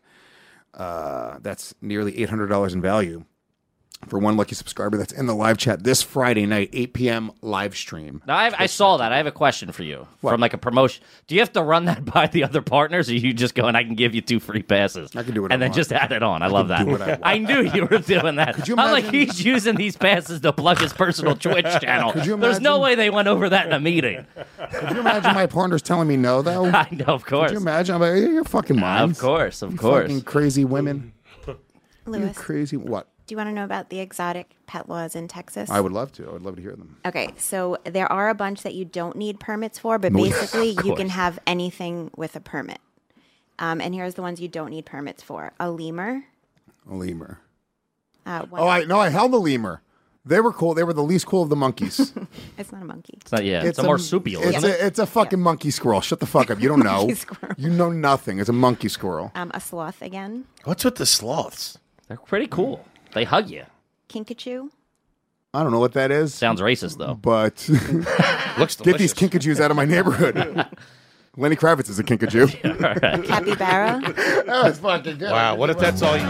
That's nearly $800 in value for one lucky subscriber that's in the live chat this Friday night, 8 p.m. live stream. Now, I saw that. I have a question for you from like a promotion. Do you have to run that by the other partners, or you just go and I can give you 2 free passes? I can do what I and then want. just add it on. I love that. do what I want. I knew you were doing that. Could you I'm like, imagine- he's using these passes to plug his personal Twitch channel. Could you There's no imagine- way they went over that in a meeting. Could you imagine my partners telling me no, though? I know, of course. Could you imagine? I'm like, you're fucking minds. Of course, of You course. Fucking crazy women. You Lewis, crazy. What? do you want to know about the exotic pet laws in Texas? I would love to. I would love to hear them. Okay, so there are a bunch that you don't need permits for, but No, basically of you can course. have anything with a permit. And here's the ones you don't need permits for: a lemur. A lemur. One- I held the lemur. They were cool. They were the least cool of the monkeys. It's not a monkey. It's not, it's a marsupial, It's isn't it? it's a fucking monkey squirrel. Shut the fuck up. You don't know. Monkey squirrel. You know nothing. It's a monkey squirrel. A sloth again. What's with the sloths? They're pretty cool. They hug you. Kinkajou. I don't know what that is. Sounds racist, though. But Looks get these delicious. kinkajous out of my neighborhood. Lenny Kravitz is a kinkajou. Capybara. That was fucking good. Wow, what if that's all you...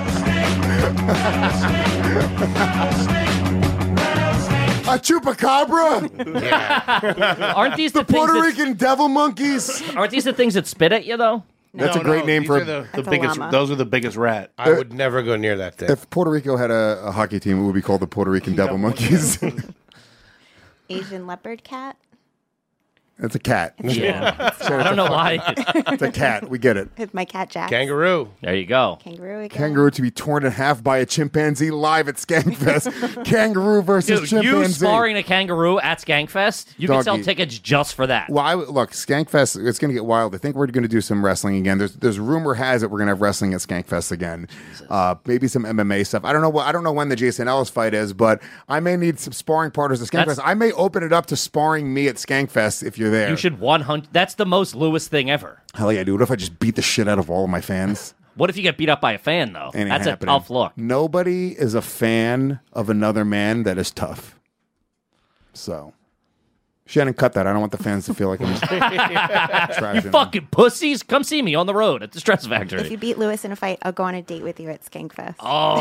A chupacabra. Aren't these The the things Puerto that, Rican devil monkeys. aren't these the things that spit at you, though? That's a great name these for are a the That's a biggest. llama. Those are the biggest rat. I would never go near that thing. If Puerto Rico had a hockey team, it would be called the Puerto Rican Devil Monkeys. Asian leopard cat. It's a cat. Yeah. I don't know why. It's a cat. We get it. With my cat Jack. Kangaroo. There you go. Kangaroo again. Kangaroo to be torn in half by a chimpanzee live at Skankfest. Kangaroo versus Dude, chimpanzee. you sparring a kangaroo at Skankfest? You can sell Doggy. tickets just for that. Well, look, Skankfest, it's going to get wild. I think we're going to do some wrestling again. There's rumor has it we're going to have wrestling at Skankfest again. Maybe some MMA stuff. I don't know when the Jason Ellis fight is, but I may need some sparring partners at Skankfest. I may open it up to sparring me at Skankfest if you're there. You should 100. That's the most Lewis thing ever. Hell yeah, dude. What if I just beat the shit out of all of my fans? What if you get beat up by a fan, though? Ain't That's happening. a tough look. Nobody is a fan of another man that is tough. So, Shannon, cut that. I don't want the fans to feel like I'm trashing You them. fucking pussies. Come see me on the road at the Stress Factory. If you beat Lewis in a fight, I'll go on a date with you at Skankfest.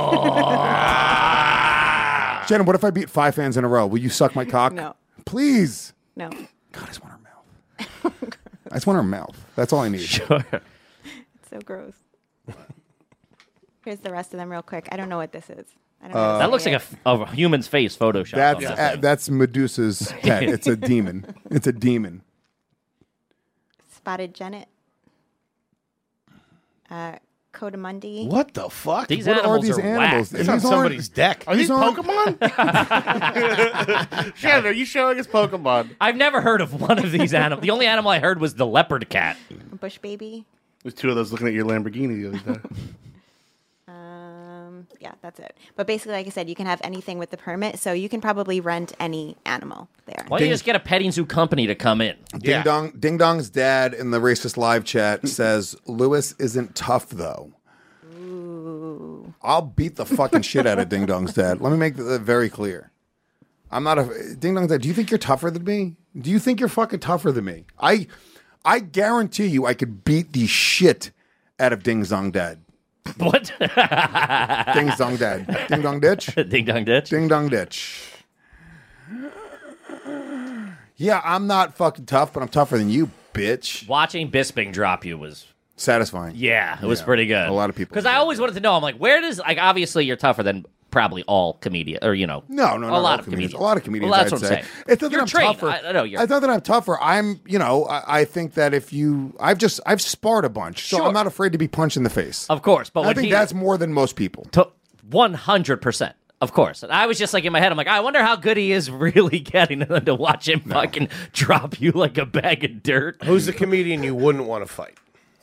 Shannon, what if I beat 5 fans in a row? Will you suck my cock? No. Please. No. God, I just want her mouth. I just want her mouth. That's all I need. Sure. It's so gross. Here's the rest of them real quick. I don't know what this is. I don't know That looks like a human's face Photoshop. That's Medusa's pet. It's a demon. It's a demon. Spotted Genet. Codamundi. What the fuck? These What are animals these are animals? whack. It's on These aren't- somebody's deck. Are these These aren't- Pokemon? Shannon, are you showing us Pokemon? I've never heard of one of these animals. The only animal I heard was the leopard cat. Bush baby. There's 2 of those looking at your Lamborghini the other day. Yeah, that's it. But basically, like I said, you can have anything with the permit, so you can probably rent any animal there. Why don't you just get a petting zoo company to come in? Yeah. Ding Dong's dad in the Racist Live chat says, Lewis isn't tough, though. Ooh. I'll beat the fucking shit out of Ding Dong's dad. Let me make that very clear. I'm not a... Ding Dong's dad, do you think you're tougher than me? Do you think you're fucking tougher than me? I guarantee you I could beat the shit out of Ding Dong dad. What? Ding Dong dad. Ding Dong ditch? Ding dong ditch? Ding Dong ditch. Yeah, I'm not fucking tough, but I'm tougher than you, bitch. Watching Bisping drop you was... Satisfying. Yeah, it was Yeah. pretty good. A lot of people Because did. I always wanted to know, I'm like, where does... Like, obviously, you're tougher than probably all comedians, or, No, a lot of comedians. A lot of comedians. Well, that's I'd what I'm say. saying. It's not that You're I'm trained. tougher. I know you're- It's not that I'm tougher. I think that if you, I've sparred a bunch, so Sure. I'm not afraid to be punched in the face. Of course, but I when think that's more than most people. 100%. Of course. And I was just like in my head, I'm like, I wonder how good he is really getting them to watch him fucking drop you like a bag of dirt. Who's the comedian you wouldn't want to fight?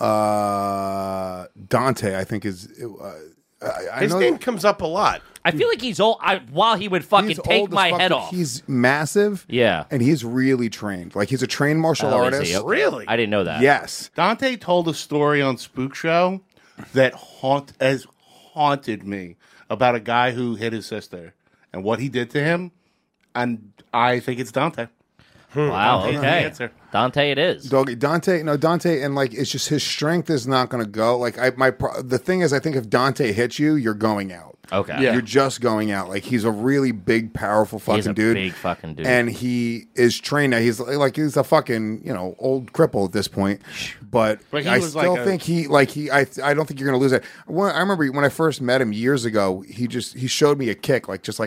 Dante, I think is. I His know name comes up a lot. I feel like he's old. While he would fucking he's take old as my fuck, head but off. He's massive. Yeah. and he's really trained. Like he's a trained martial Oh, is artist. he? Okay. Really? I didn't know that. Yes. Dante told a story on Spook Show that has haunted me about a guy who hit his sister and what he did to him, and I think it's Dante. Wow. Dante's the Okay. answer. Dante, it is. Dante, and like it's just his strength is not going to go. Like the thing is, I think if Dante hits you, you're going out. Okay. Yeah. You're just going out. Like he's a really big, powerful fucking He's a dude. big fucking dude. And he is trained now. He's a fucking old cripple at this point. But But he I was still like a- think I don't think you're going to lose it. I remember when I first met him years ago. He showed me a kick, I guess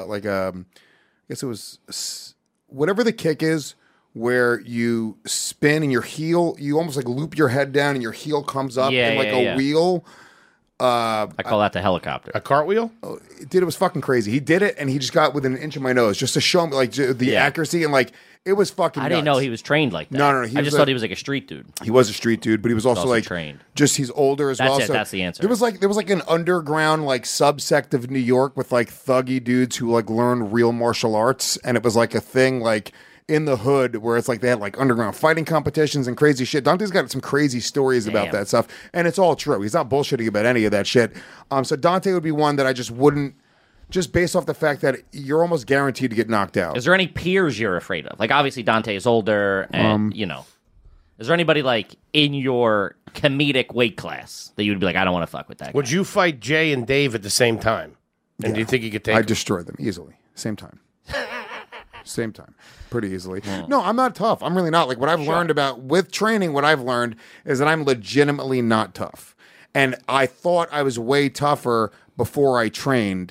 it was whatever the kick is, where you spin and your heel, you almost like loop your head down and your heel comes up Yeah, in like yeah, a yeah. wheel. I call that the helicopter. A cartwheel? It was fucking crazy. He did it and he just got within an inch of my nose just to show me like the Yeah. accuracy, and like it was fucking I didn't nuts. know he was trained like that. No, I he just was thought he was like a street dude. He was a street dude, but he was also, also like trained. Just he's older as That's well. it, So that's the answer. There was like an underground like subsect of New York with like thuggy dudes who like learn real martial arts, and it was like a thing like in the hood where it's like they had like underground fighting competitions and crazy shit. Dante's got some crazy stories about Damn. that stuff, and it's all true. He's not bullshitting about any of that shit. So Dante would be one that I just wouldn't. Just based off the fact that you're almost guaranteed to get knocked out. Is there any peers you're afraid of? Like, obviously, Dante is older, and, Is there anybody, like, in your comedic weight class that you would be like, I don't want to fuck with that guy? Would you fight Jay and Dave at the same time? And do you think you could take I them? destroy them easily. Same time. Same time. Pretty easily. No, I'm not tough. I'm really not. Like what I've learned about with training, what I've learned is that I'm legitimately not tough. And I thought I was way tougher before I trained.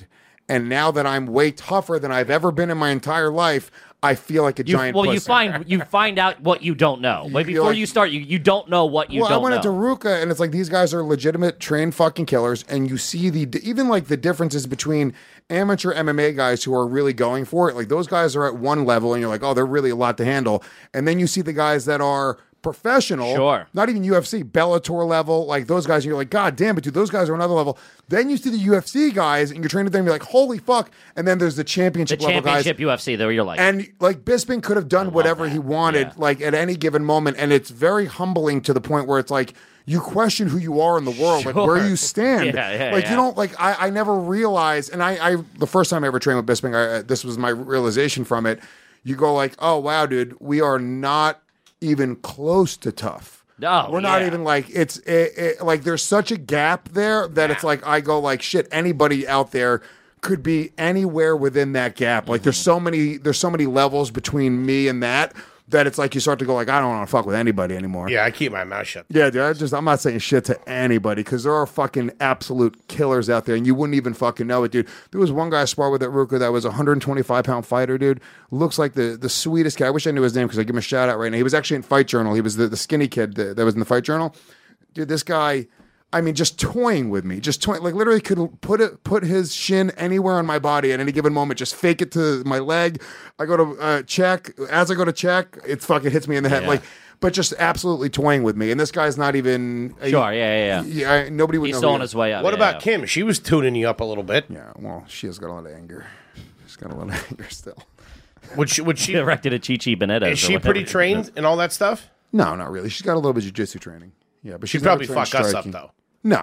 And now that I'm way tougher than I've ever been in my entire life, I feel like a giant pussy. you find out what you don't know. Like before like- you start, you don't know what you don't know. I went into Ruka, and it's like these guys are legitimate trained fucking killers, and you see even like the differences between amateur MMA guys who are really going for it. Like those guys are at one level, and you're like, oh, they're really a lot to handle. And then you see the guys that are professional, Sure. not even UFC, Bellator level, like those guys, and you're like, God damn it, dude, those guys are another level. Then you see the UFC guys, and you're training with them, and you're like, holy fuck. And then there's the championship the level guys. championship UFC, though, you're like, And like Bisping could have done whatever he wanted, Yeah. like at any given moment, and it's very humbling to the point where it's like you question who you are in the world, like where you stand. Yeah, you don't like. I never realized, and I the first time I ever trained with Bisping, this was my realization from it. You go like, oh wow, dude, we are not even close to tough. No, we're not yeah. even like it's like there's such a gap there that it's like I go like shit. Anybody out there could be anywhere within that gap. Like there's so many levels between me and that it's like you start to go like I don't want to fuck with anybody anymore. Yeah, I keep my mouth shut. Yeah, dude, I'm not saying shit to anybody because there are fucking absolute killers out there and you wouldn't even fucking know it, dude. There was one guy I sparred with at Ruka that was a 125-pound fighter, dude. Looks like the sweetest guy. I wish I knew his name because I give him a shout out right now. He was actually in Fight Journal. He was the skinny kid that was in the Fight Journal. Dude, this guy, I mean, just toying with me, like literally could put his shin anywhere on my body at any given moment, just fake it to my leg. I go to check. As I go to check, it fucking hits me in the head. Yeah. Like, but just absolutely toying with me. And this guy's not even. Sure, yeah. Nobody would He's know. still who on he his way up. What yeah, about yeah. Kim? She was tuning you up a little bit. Yeah, well, she has got a lot of anger. She's got a lot of anger still. Would she Erected a Chi Benitez. Is she pretty trained in all that stuff? No, not really. She's got a little bit of jiu-jitsu training. Yeah, but She'd she's never probably trained fuck us up striking. though.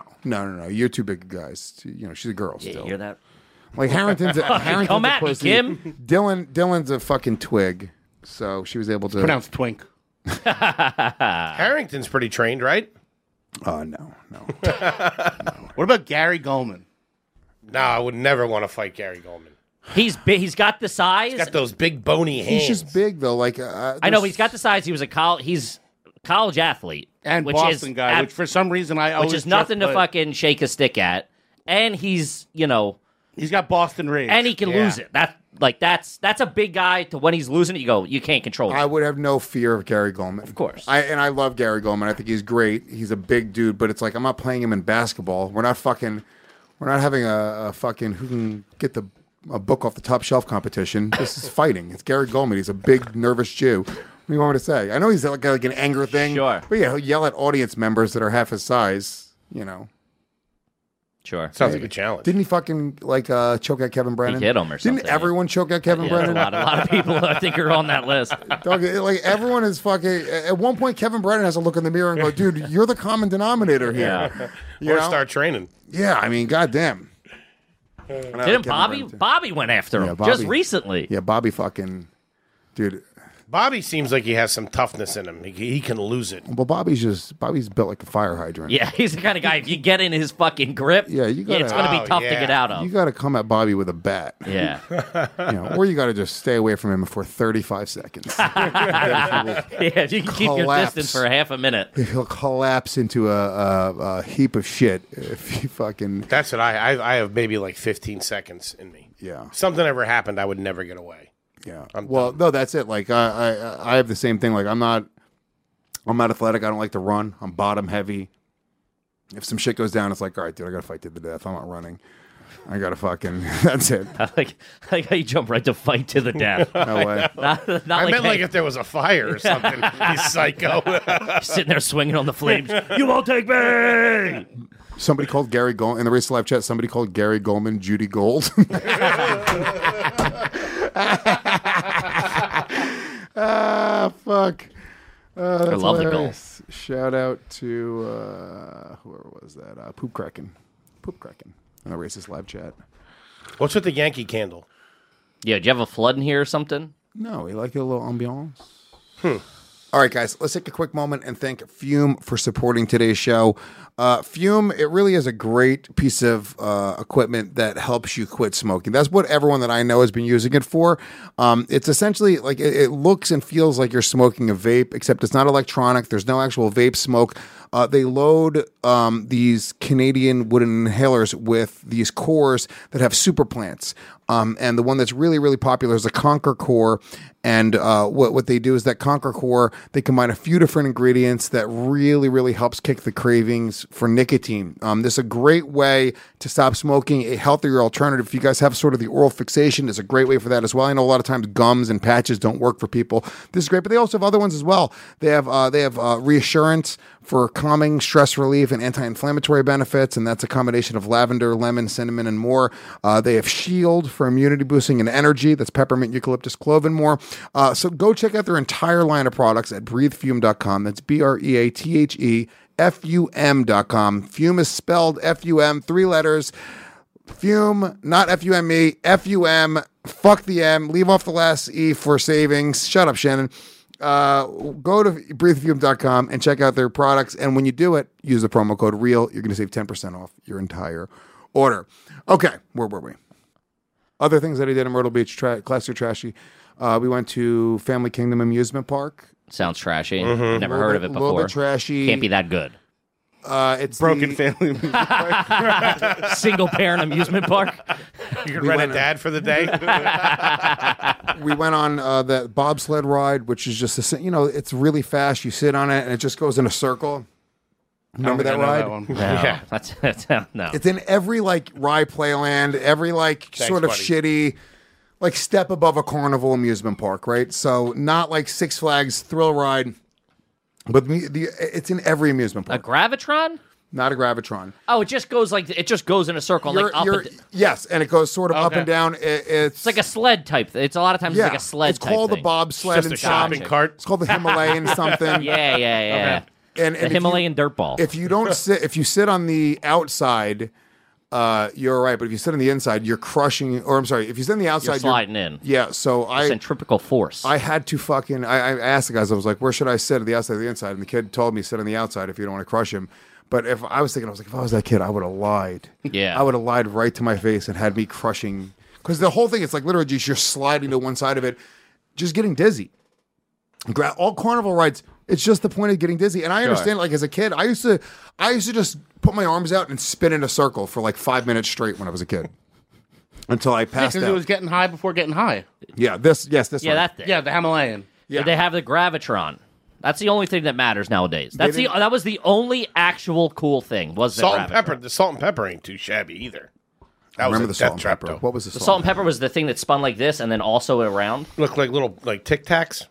No. You're two big guys. She's a girl Yeah, still. you hear that? Like Harrington's Come a at me, pussy. Kim. Dylan's a fucking twig. So she was able to Pronounced twink. Harrington's pretty trained, right? Oh no. What about Gary Goldman? No, I would never want to fight Gary Goldman. He's big. He's got the size. He's got those big bony hands. He's just big though. Like I know he's got the size. He was he's a college athlete And which Boston is guy, which for some reason I always which is nothing to put- fucking shake a stick at. And he's He's got Boston rage. and he can Yeah. lose it. That's a big guy. To when he's losing it, you can't control it. I would have no fear of Gary Goldman. Of course. I love Gary Goldman. I think he's great. He's a big dude, but it's like I'm not playing him in basketball. We're not having a fucking who can get a book off the top shelf competition. This is fighting. It's Gary Goldman. He's a big nervous Jew. What do you want me to say? I know he's like an anger thing. Sure. But yeah, he'll yell at audience members that are half his size, Sure. Sounds like a challenge. Didn't he fucking choke out Kevin Brennan? He hit him or something. Didn't everyone choke out Kevin Yeah, Brennan? a lot of people I think are on that list. Dog, like everyone is fucking. At one point, Kevin Brennan has to look in the mirror and go, "Dude, you're the common denominator here." Yeah. You Or know? start training. Yeah, I mean, goddamn. Didn't Bobby went after him Yeah, Bobby. just recently. Yeah, Bobby fucking, dude. Bobby seems like he has some toughness in him. He can lose it. Well, Bobby's built like a fire hydrant. Yeah, he's the kind of guy. If you get in his fucking grip, Yeah, you gotta- it's going to be Oh, tough yeah. to get out of. You got to come at Bobby with a bat. Yeah, Or you got to just stay away from him for 35 seconds. yeah. If you can keep your Collapse. distance for half a minute. He'll collapse into a heap of shit if you fucking. That's what I have maybe like 15 seconds in me. Yeah. Something ever happened, I would never get away. Yeah. I'm Well, done. no, that's it. Like I have the same thing. Like I'm not athletic. I don't like to run. I'm bottom heavy. If some shit goes down, it's like, all right, dude, I got to fight to the death. I'm not running. I got to fucking. That's it. I like how you jump right to fight to the death. No way. Not I like, meant like hey, if there was a fire or something. He's psycho. sitting there swinging on the flames. You won't take me. Somebody called Gary Goldman in the Race Live chat. Somebody called Gary Goldman Judy Gold. Fuck. That's I love the goal. hilarious. Shout out to whoever was that? Poop Kraken in the Racist Live chat. What's with the Yankee candle? Yeah, do you have a flood in here or something? No, we like a little ambiance. All right, guys, let's take a quick moment and thank Fume for supporting today's show. Fume, it really is a great piece of equipment that helps you quit smoking. That's what everyone that I know has been using it for. It's essentially like it looks and feels like you're smoking a vape, except it's not electronic. There's no actual vape smoke. They load these Canadian wooden inhalers with these cores that have super plants. And the one that's really, really popular is the Conquer Core. And what they do is that Conquer Core, they combine a few different ingredients that really, really helps kick the cravings for nicotine. This is a great way to stop smoking, a healthier alternative. If you guys have sort of the oral fixation, it's a great way for that as well. I know a lot of times gums and patches don't work for people. This is great, but they also have other ones as well. They have Reassurance for calming, stress relief, and anti-inflammatory benefits, and that's a combination of lavender, lemon, cinnamon, and more. They have Shield for immunity boosting and energy. That's peppermint, eucalyptus, clove, and more. So go check out their entire line of products at breathefume.com. That's BREATHEFUM.com. Fume is spelled F-U-M, 3 letters. Fume, not F-U-M-E, F-U-M. Fuck the M. Leave off the last E for savings. Shut up, Shannon. Go to breathefume.com and check out their products. And when you do it, use the promo code REAL. You're going to save 10% off your entire order. Okay, where were we? Other things that I did in Myrtle Beach, classy or trashy. We went to Family Kingdom Amusement Park. Sounds trashy. Never heard of it before. A little bit trashy. Can't be that good. It's Broken Family Amusement Park. Single parent amusement park. You could rent a dad for the day. We went on the bobsled ride, which is just it's really fast. You sit on it and it just goes in a circle. Remember that ride? That one. No, Yeah. that's no. It's in every Rye Playland, every sort of buddy. shitty step above a carnival amusement park, right? So not like Six Flags Thrill Ride, but it's in every amusement A park. Gravitron? Not a Gravitron. Oh, it just goes in a circle, Yes, and it goes sort of up Okay. and down. It's like a sled type. It's a lot of times it's like a sled. It's called type the thing. bobsled Just and a shopping cart. It's called the Himalayan something. Yeah. And The if Himalayan dirt ball. If you don't sit, if you sit on the outside, you're all right. But if you sit on the inside, you're crushing. Or I'm sorry, if you sit on the outside, You're sliding in. Yeah. So Centripetal force. I had to fucking. I asked the guys. I was like, "Where should I sit? At the outside or the inside?" And the kid told me, "Sit on the outside if you don't want to crush him." But if I was thinking, if I was that kid, I would have lied. Yeah. I would have lied right to my face and had me crushing. Because the whole thing, it's like literally just you're sliding to one side of it, just getting dizzy. All carnival rides, it's just the point of getting dizzy. And I understand, as a kid, I used to just put my arms out and spin in a circle for 5 minutes straight when I was a kid. Until I passed Because out. it was getting high before getting high. Yeah, this yeah, one. that thing. Yeah, the Himalayan. Yeah. They have the Gravitron. That's the only thing that matters nowadays. That was the only actual cool thing. Was the Salt and Gravitron. pepper. The salt and pepper ain't too shabby either. That was Remember a the death salt and trap, pepper. though. What was the The salt and pepper was the thing that spun like this and then also around. Looked like little Tic Tacs.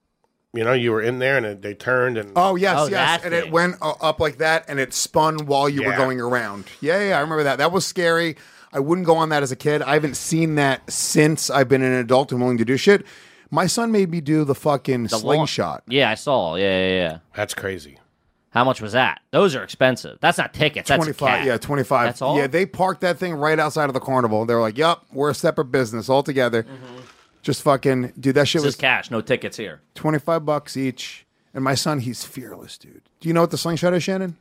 You were in there and they turned and Oh, yes, Oh, yes. that And thing. it went up like that and it spun while you were Yeah. going around. Yeah, I remember that. That was scary. I wouldn't go on that as a kid. I haven't seen that since I've been an adult and willing to do shit. My son made me do the fucking slingshot. Yeah, I saw. Yeah. that's crazy. How much was that? Those are expensive. That's not tickets. That's 25. cash. Yeah, 25. That's all? Yeah, they parked that thing right outside of the carnival. They were like, "Yup, we're a separate business altogether." Just fucking, dude, that shit This was is cash. No tickets here. $25 each. And my son, he's fearless, dude. Do you know what the slingshot is, Shannon?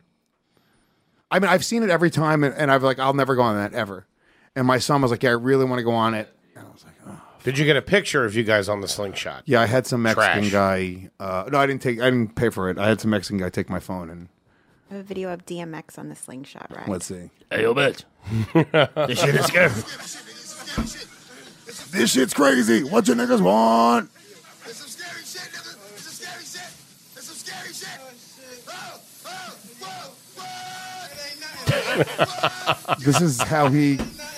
I mean, I've seen it every time, and I've I'll never go on that ever. And my son was like, "Yeah, I really want to go on it." And I was like, "Oh." Did you get a picture of you guys on the slingshot? Yeah, I had some Mexican Trash. guy. No, I didn't pay for it. I had some Mexican guy take my phone and I have a video of DMX on the slingshot ride. let's see. Hey, yo, bitch. This shit is scary. This shit's crazy. What you niggas want? There's some scary shit, nigga. There's some scary shit. There's some scary shit. Whoa. This is how he.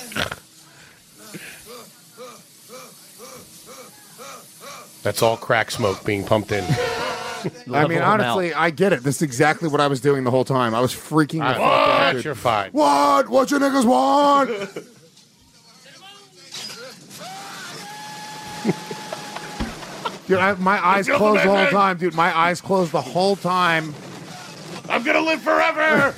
That's all crack smoke being pumped in. I mean, honestly, I get it. This is exactly what I was doing the whole time. I was freaking the fuck out. What? You're fine. What? What you niggas want? Dude, my eyes closed the whole time, dude. My eyes closed the whole time. I'm gonna live forever.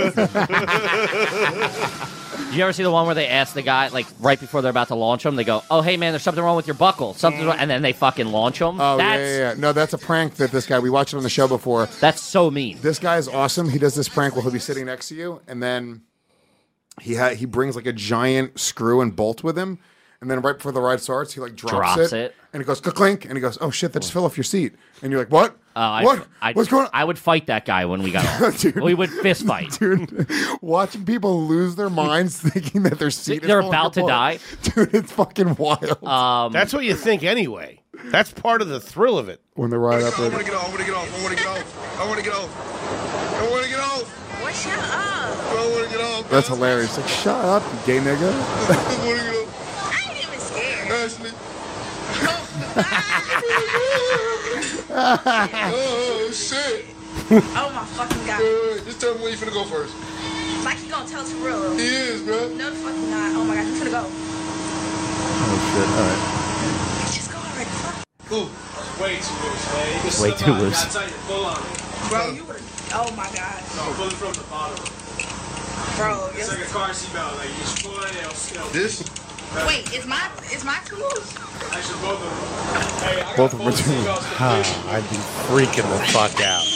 Did you ever see the one where they ask the guy, right before they're about to launch him, they go, "Oh, hey, man, there's something wrong with your buckle." Something wrong, and then they fucking launch him. Oh, that's, yeah. No, that's a prank that this guy, we watched it on the show before. That's so mean. This guy is awesome. He does this prank where he'll be sitting next to you, and then he brings a giant screw and bolt with him. And And then right before the ride starts, he like drops Drops it, it. and he goes clink, and he goes, "Oh shit, that just fell off your seat." And you're like, "What? What? What's going on?" I would fight that guy when we got off. Dude. We would fist fight. Dude, watching people lose their minds thinking that their seat is They're falling about to apart. die. Dude, it's fucking wild. That's what you think anyway. That's part of the thrill of it. When the ride up, I want to get off. I want to get off. I want to get off. I want to get off. I want to get off. What? Shut up. I want to get off. that's hilarious. Like, shut up, you gay nigga. I want to get off. I ain't even scared. Ashley. Oh shit. Oh my fucking god. Just tell me where you finna go first. Like you gonna tell us for real? He is, bro. No, the fuck you not. Oh my god, you finna go. Oh shit! All right. Just go already. Fuck. Ooh. Way too loose, man. Way too loose. Pull on it. Bro, you would've. Oh my god. No, pull it from the bottom. Bro, It's like a car seatbelt. Like you just pull it, it'll still. This? wait, is my too loose? Actually, both of them. Hey, I got Both of them full are too loose. seatbelts completely. I'd be freaking the fuck out.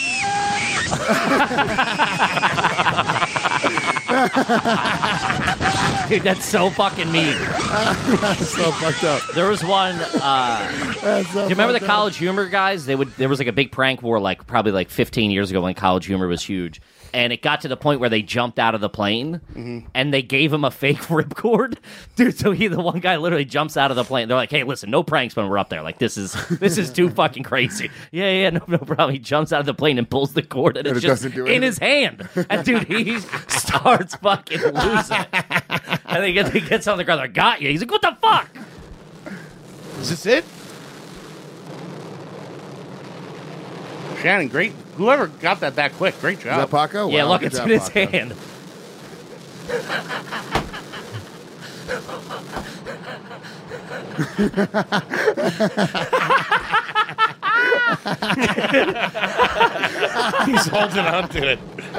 Dude, that's so fucking mean. That's so fucked up. There was one. That's so Do you remember the fucked up. College Humor guys? There was like a big prank war, like probably like 15 years ago when College Humor was huge, and it got to the point where they jumped out of the plane and they gave him a fake ripcord, dude. So the one guy literally jumps out of the plane. They're like, "Hey, listen, no pranks when we're up there. Like this is too fucking crazy." Yeah, no problem. He jumps out of the plane and pulls the cord, and And it's it just doesn't do in anything. his hand. And dude, he starts fucking losing it. And he gets on the ground. I got you. He's like, "What the fuck?" Is this it? Shannon, great. Whoever got that quick, great Is job. that Paco? Yeah, Wow, look, good it's job, in his Paco. hand. He's holding on to it.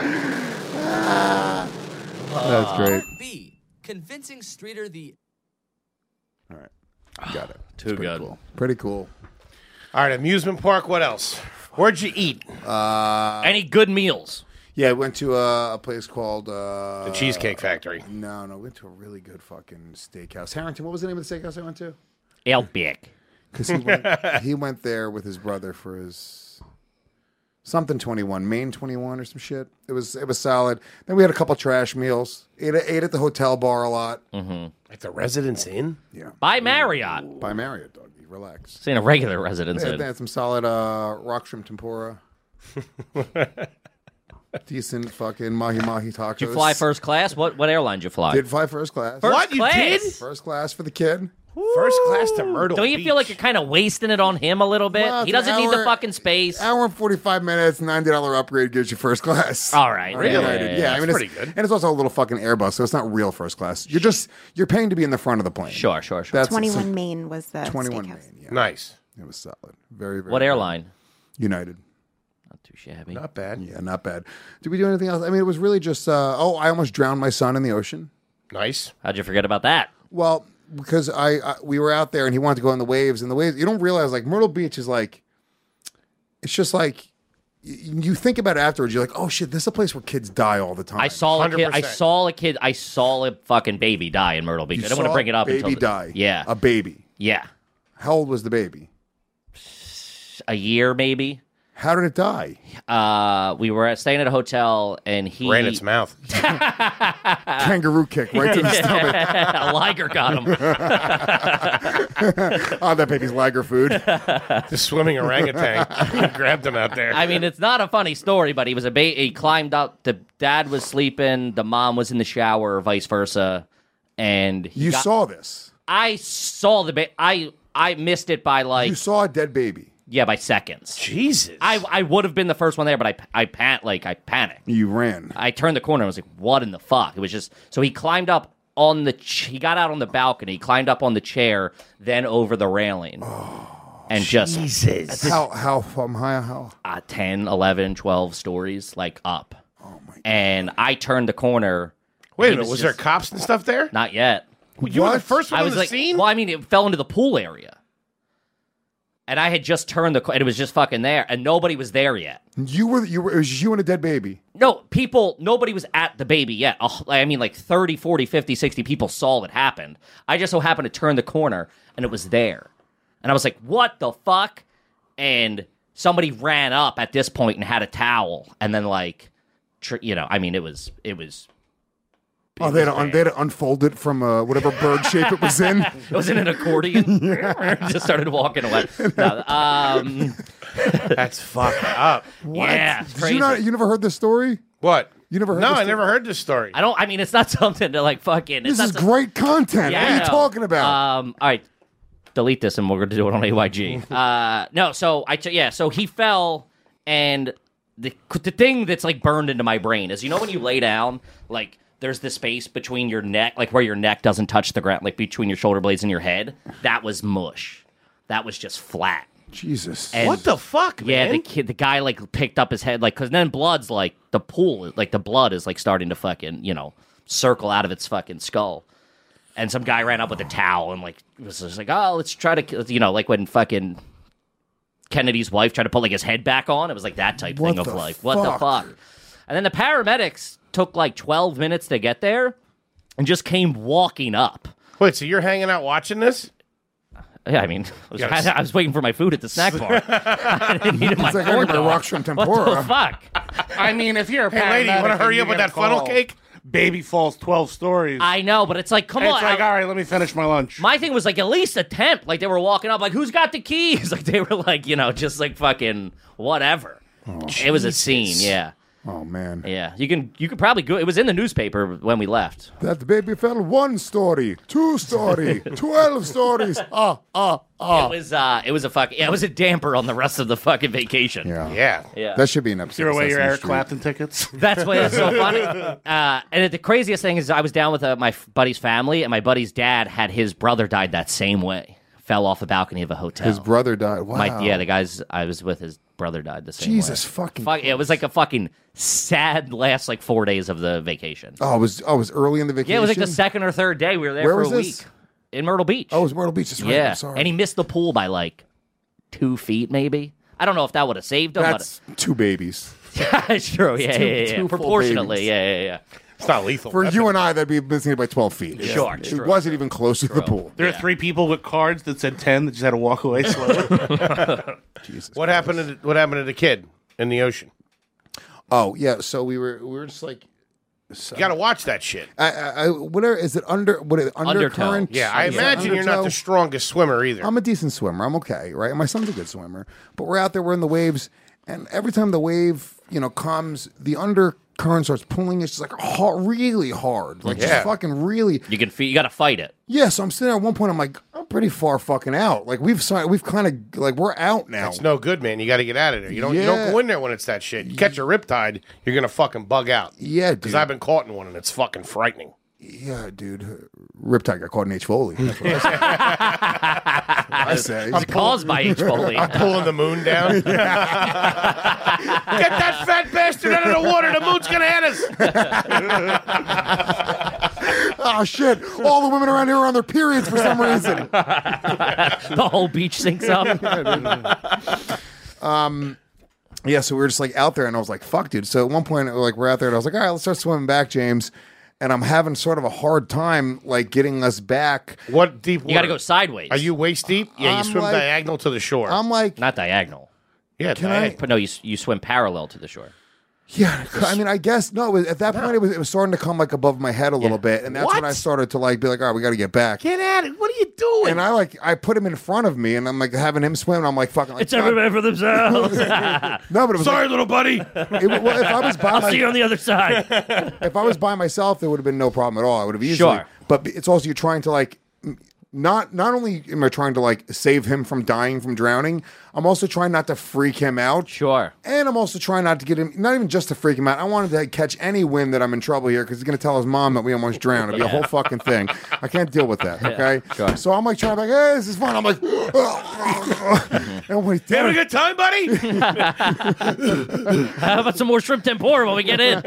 That's great. B. Convincing Streeter the. All right, got it. Too It's pretty good. Cool. Pretty cool. All right, amusement park. What else? Where'd you eat? Any good meals? Yeah, I went to a place called The Cheesecake Factory. No, we went to a really good fucking steakhouse. Harrington, what was the name of the steakhouse I went to? Outback. Because he went there with his brother for his something 21, Maine 21 or some shit. It was solid. Then we had a couple trash meals. Ate at the hotel bar a lot. At the Residence Inn? Yeah, By Marriott. by Marriott, doggy. Relax. It's in a regular residence. They had some solid rock shrimp tempura. Decent fucking mahi tacos. Did you fly first class? What airline did you fly? Did fly first class. First What, you class? did? First class for the kid. First class to Myrtle Don't you Beach. feel like you're kind of wasting it on him a little bit? Well, He it's doesn't an need the hour- fucking space. Hour and 45 minutes, $90 upgrade gives you first class. All right. Right, Yeah, United. yeah, I mean, that's it's pretty good. And it's also a little fucking Airbus, so it's not real first class. You're paying to be in the front of the plane. Sure. That's 21 Maine was the 21 steakhouse. Maine. Yeah, Nice. it was solid. Very, very. What good. airline? United. Not too shabby. Not bad. Yeah, not bad. Did we do anything else? I mean, it was really just. I almost drowned my son in the ocean. Nice. How'd you forget about that? Well, because we were out there and he wanted to go in the waves, and the waves. You don't realize like Myrtle Beach is like. It's just like. You think about it afterwards. You're like, oh shit, this is a place where kids die all the time. I saw a kid. 100%. I saw a fucking baby die in Myrtle Beach. You I don't want to saw bring it up. Baby until die. Yeah. A baby. Yeah. How old was the baby? A year maybe. How did it die? We were staying at a hotel and he Ran its mouth. Kangaroo kick right to the stomach. a liger got him. Oh, that baby's lager food. The swimming orangutan grabbed him out there. I mean, it's not a funny story, but he was he climbed up. The dad was sleeping. The mom was in the shower, or vice versa. And You saw this. I saw the baby. I missed it by You saw a dead baby. by seconds. Jesus. I would have been the first one there, but I panicked. You ran. I turned the corner and was like, what in the fuck? It was just, so he climbed up on he got out on the balcony, climbed up on the chair, then over the railing. And just Jesus. How high? How? 10, 11, 12 stories, like up. Oh my God. And I turned the corner. Wait a He minute. Was there just- cops and stuff there? Not yet. You were the What? first one I on was the like, scene? well, I mean, it fell into the pool area. and I had just turned and it was just fucking there, and nobody was there yet. You were. It was just you and a dead baby. No, nobody was at the baby yet. I mean, like 30, 40, 50, 60 people saw it happened. I just so happened to turn the corner, and it was there. And I was like, what the fuck? And somebody ran up at this point and had a towel, and then like, I mean, it was. Oh, they had to unfold it from whatever bird shape it was in. It was in an accordion. Just started walking away. No, That's fucked up. What? Yeah, it's crazy. You never heard this story? What? You never heard No, this I never heard this story. I mean, it's not something to like fucking. This is great content. Yeah, what are you talking about? All right, delete this, and we're going to do it on AYG. No, so he fell, and the thing that's like burned into my brain is, when you lay down, like there's the space between your neck, like where your neck doesn't touch the ground, like between your shoulder blades and your head. That was mush. That was just flat. Jesus. And what the fuck, yeah, man? the guy like picked up his head, like, because then blood's like the pool, like the blood is like starting to fucking circle out of its fucking skull. And some guy ran up with a towel and like was just like, oh, let's try to, like when fucking Kennedy's wife tried to put like his head back on. It was like that type thing of like, what the fuck? And then the paramedics took like 12 minutes to get there and just came walking up. Wait, so you're hanging out watching this? Yeah, I mean, I was waiting for my food at the snack bar. I didn't eat my It's like corn my dog. rock shrimp tempura. What the fuck? I mean, if you're a Hey, lady, you paramedic want to hurry and up with you that get a funnel call, cake? Baby falls 12 stories. I know, but it's like, come on. It's like, all right, let me finish my lunch. My thing was like, at least attempt. Like, they were walking up, like, who's got the keys? Like, they were like, just like fucking whatever. It was a scene, yeah. Oh man. Yeah, you could probably go. It was in the newspaper when we left. That the baby fell 1 story, 2 story, 12 stories. It was it was a damper on the rest of the fucking vacation. Yeah. Yeah. That should be an episode. Threw away of your Sesame Eric Street. Clapton tickets. That's why it's so funny. And the craziest thing is, I was down with my buddy's family, and my buddy's dad had his brother died that same way. Fell off the balcony of a hotel. His brother died. Wow. The guys I was with, his brother died the same way. Jesus fucking. It was like a fucking sad last like 4 days of the vacation. Oh, it was early in the vacation. Yeah, it was like the second or third day. We were there Where for was a this? week in Myrtle Beach. Oh, it was Myrtle Beach. That's right. Yeah, I'm sorry. and he missed the pool by like 2 feet, maybe. I don't know if that would have saved him. That's 2 babies. But it's true. Yeah, two full proportionately. babies. Yeah. It's not lethal. For you and I, that'd be missing it by 12 feet. Sure, It true. wasn't even close to the pool. There are 3 people with cards that said 10 that just had to walk away slowly. Jesus. What happened to the kid in the ocean? Oh yeah, so we were just like. You got to watch that shit. Whatever is it undercurrent? Yeah, I imagine you're not the strongest swimmer either. I'm a decent swimmer. I'm okay, right? My son's a good swimmer, but we're out there, we're in the waves, and every time the wave, comes, the undercurrent starts pulling. It's just like really hard, like just fucking really. You got to fight it. Yeah, so I'm sitting there at one point. I'm like, I'm pretty far fucking out. Like we've kind of like we're out now. It's no good, man. You got to get out of there. You don't go in there when it's that shit. You catch a riptide, you're gonna fucking bug out. Yeah, dude. Because I've been caught in one and it's fucking frightening. Yeah, dude. Riptide got caught in H. Foley. That's what I say. It's caused by H. Foley. I'm pulling the moon down. Get that fat bastard out of the water. The moon's going to hit us. Oh, shit. All the women around here are on their periods for some reason. The whole beach sinks up. Yeah, so we were just like out there, and I was like, fuck, dude. So at one point, like, we're out there, and I was like, all right, let's start swimming back, James. And I'm having sort of a hard time, like, getting us back. What deep water? You got to go sideways. Are you waist deep? Yeah, I'm you swim like- diagonal to the shore. I'm like, Not diagonal. yeah, diagonal. But no, you swim parallel to the shore. yeah, I mean, I guess, no, at that point, it was starting to come, like, above my head a little bit. And that's when What? I started to, like, be like, all right, we got to get back. Get at it. What are you doing? And I put him in front of me, and I'm, like, having him swim, and I'm, like, fucking, like, It's everybody for themselves. No, but it was Sorry, little buddy. well, if I was by I'll see you on the other side. if I was by myself, there would have been no problem at all. I would have easily. Sure. But it's also you're trying to like, not only am I trying to like save him from dying from drowning, I'm also trying not to freak him out. Sure. And I'm also trying not to get him, not even just to freak him out. I wanted to catch any wind that I'm in trouble here because he's going to tell his mom that we almost drowned. It'll be a whole fucking thing. I can't deal with that. Okay. Sure. So I'm like trying to be like, hey, this is fun. I'm like, and I'm like, You having a damn good time, buddy? How about some more shrimp tempura when we get in?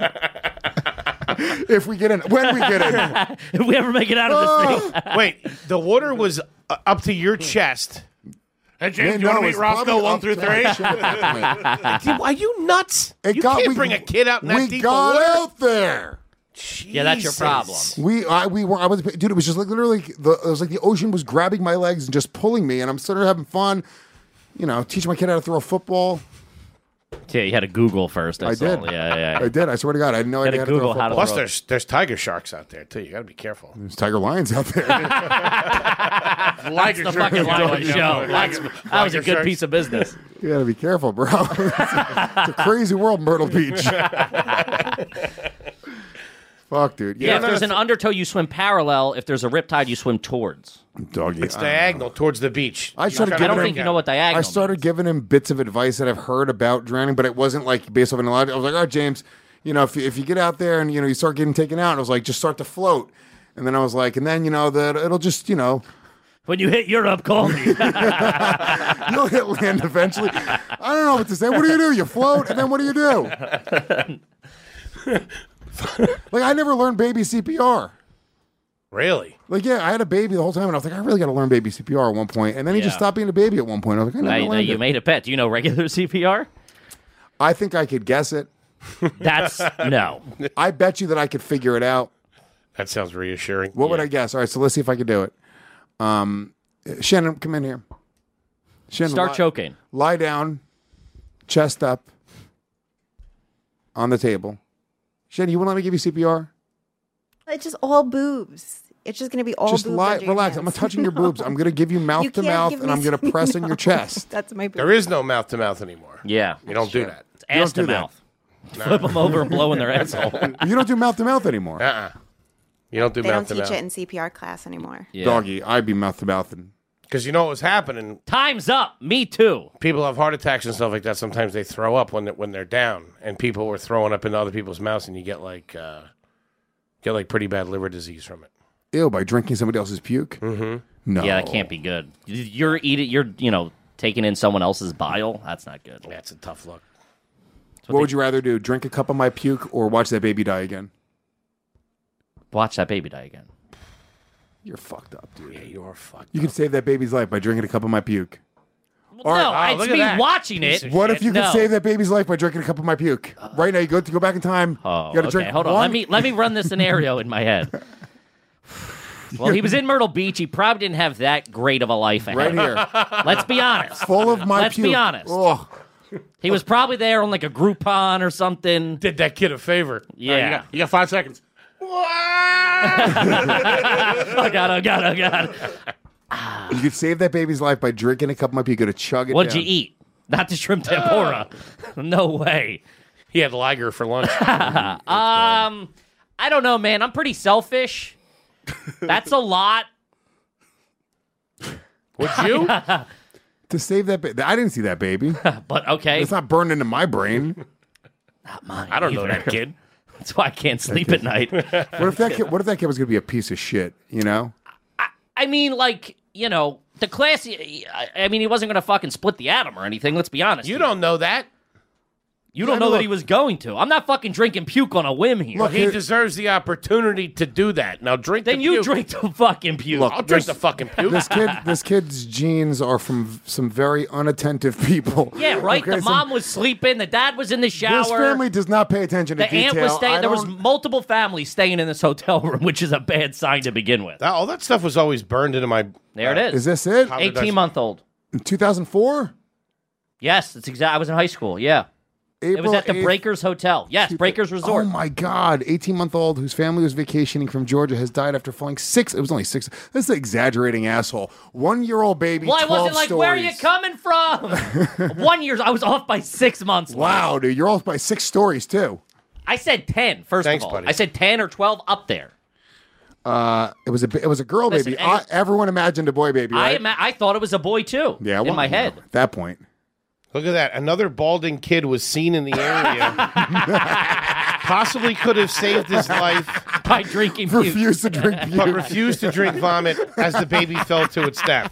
if we get in, when we get in. If we ever make it out of this thing. Wait, the water was up to your chest. Hey, James, you want to meet Roscoe 1 through 3? Are you nuts? You can't bring a kid out in that We deep got water. out there. Yeah, that's your problem. Dude, it was just like literally, it was like the ocean was grabbing my legs and just pulling me, and I'm sitting there having fun, teaching my kid how to throw a football. Yeah, you had to Google first. I did. Yeah. I did. I swear to God, I had no idea how to throw a football. Plus, there's tiger sharks out there too. You got to be careful. There's tiger lions out there. That's the fucking line of the show. That was a good piece of business. You got to be careful, bro. It's a crazy world, Myrtle Beach. Fuck, dude. Yeah, if there's an undertow, you swim parallel. If there's a riptide, you swim towards. Doggy. It's diagonal towards the beach. I don't think you know what diagonal I started giving him bits of advice that I've heard about drowning, but it wasn't like based off an logic. I was like, all right, James, if you get out there and, you start getting taken out, I was like, just start to float. And then I was like, and then, that it'll just, When you hit Europe, call me. You'll hit land eventually. I don't know what to say. What do? You float, and then what do you do? Like, I never learned baby CPR. Really? Like, yeah, I had a baby the whole time, and I was like, I really got to learn baby CPR at one point. And then he just stopped being a baby at one point. I was like, I never learned you it. made a bet. Do you know regular CPR? I think I could guess it. That's no. I bet you that I could figure it out. That sounds reassuring. What would I guess? All right, so let's see if I can do it. Shannon, come in here. Shannon, Start choking. Lie down, chest up, on the table. Shannon, you want to let me give you CPR? It's just all boobs. It's just going to be all Just boobs. lie, under your relax. hands. I'm not touching your boobs. I'm going to give you mouth to can't mouth, give and me I'm going to press on your chest. That's my boob. There is no mouth to mouth anymore. Yeah. You don't do that. It's ass to do that. mouth. Flip them over and blow in their asshole. You don't do mouth to mouth anymore. You don't do They don't mouth to teach mouth. it in CPR class anymore. Yeah. Doggy, I'd be mouth to mouth. Because you know what was happening? Time's up. Me too. People have heart attacks and stuff like that. Sometimes they throw up when they're down, and people were throwing up into other people's mouths, and you get like pretty bad liver disease from it. Ew, by drinking somebody else's puke? Mm-hmm. No. Yeah, that can't be good. You're taking in someone else's bile. That's not good. That's a tough look. What would you rather do? Drink a cup of my puke or watch that baby die again? Watch that baby die again. You're fucked up, dude. Yeah, you are fucked. You could save that baby's life by drinking a cup of my puke. No, it's me watching it. What if you could No. save that baby's life by drinking a cup of my puke? Right now, you go back in time. Oh, you gotta okay. drink Hold on. one- Let me run this scenario in my head. Well, he was in Myrtle Beach. He probably didn't have that great of a life ahead. Right here. Let's be honest. Full of my Let's puke. be honest. Oh. He was probably there on like a Groupon or something. Did that kid a favor. Yeah. You got 5 seconds. Oh, God. You could save that baby's life by drinking a cup of my puke. You gotta chug it What'd down. you eat? Not the shrimp tempura. No way. He had Liger for lunch. I don't know, man. I'm pretty selfish. That's a lot. Would you? To save that baby. I didn't see that baby. But okay. It's not burned into my brain. Not mine. I don't know either. that kid. That's why I can't sleep at night. What if that kid was gonna be a piece of shit, you know? I mean, like, the class, I mean, he wasn't going to fucking split the atom or anything. Let's be honest. You don't know that. You don't know that he was going to. I'm not fucking drinking puke on a whim here. Look, he deserves the opportunity to do that. Now drink then the you puke. drink the fucking puke. Look, I'll drink the fucking puke. This kid's genes are from some very unattentive people. Yeah, right? Okay, The so mom was sleeping. The dad was in the shower. This family does not pay attention to The aunt detail. was staying. I There was don't- multiple families staying in this hotel room, which is a bad sign to begin with. All that stuff was always burned into my. There it is. Is this it? 18-month-old. In 2004? Yes, it's exact. I was in high school. Yeah. It was April at the 8th, Breakers Hotel. Yes, Breakers Resort. Oh my God! 18-month-old whose family was vacationing from Georgia has died after falling 6. It was only 6. This is an exaggerating asshole. 1-year-old baby. Well, I 12 wasn't like, where are you stories. coming from? 1 year. I was off by 6 months. Wow, dude, you're off by 6 stories too. I said 10. First Thanks, of all, buddy. I said 10 or 12 up there. It was a girl Listen, baby. and- everyone imagined a boy baby, right? I thought it was a boy too. yeah, in well, my head. At that point. Look at that. Another balding kid was seen in the area. Possibly could have saved his life, By drinking puke. Refused to drink but puke. refused to drink vomit as the baby fell to its death.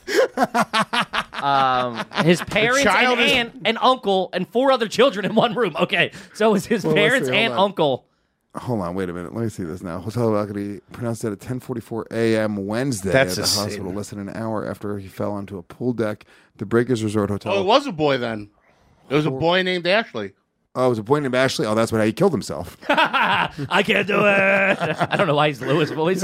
His parents child and is- aunt and uncle and 4 other children in one room. Okay, so it was his Well, let's parents, see, hold aunt, on. uncle, Hold on, wait a minute. Let me see this now. Hotel balcony pronounced dead at 10:44 a.m. Wednesday That's at the a sin. hospital. Less than an hour after he fell onto a pool deck. The Breakers Resort Hotel. Oh, it was a boy then. It was a boy named Ashley. Oh, it was a boy named Ashley. Oh, that's how he killed himself. I can't do it. I don't know why he's Lewis voice.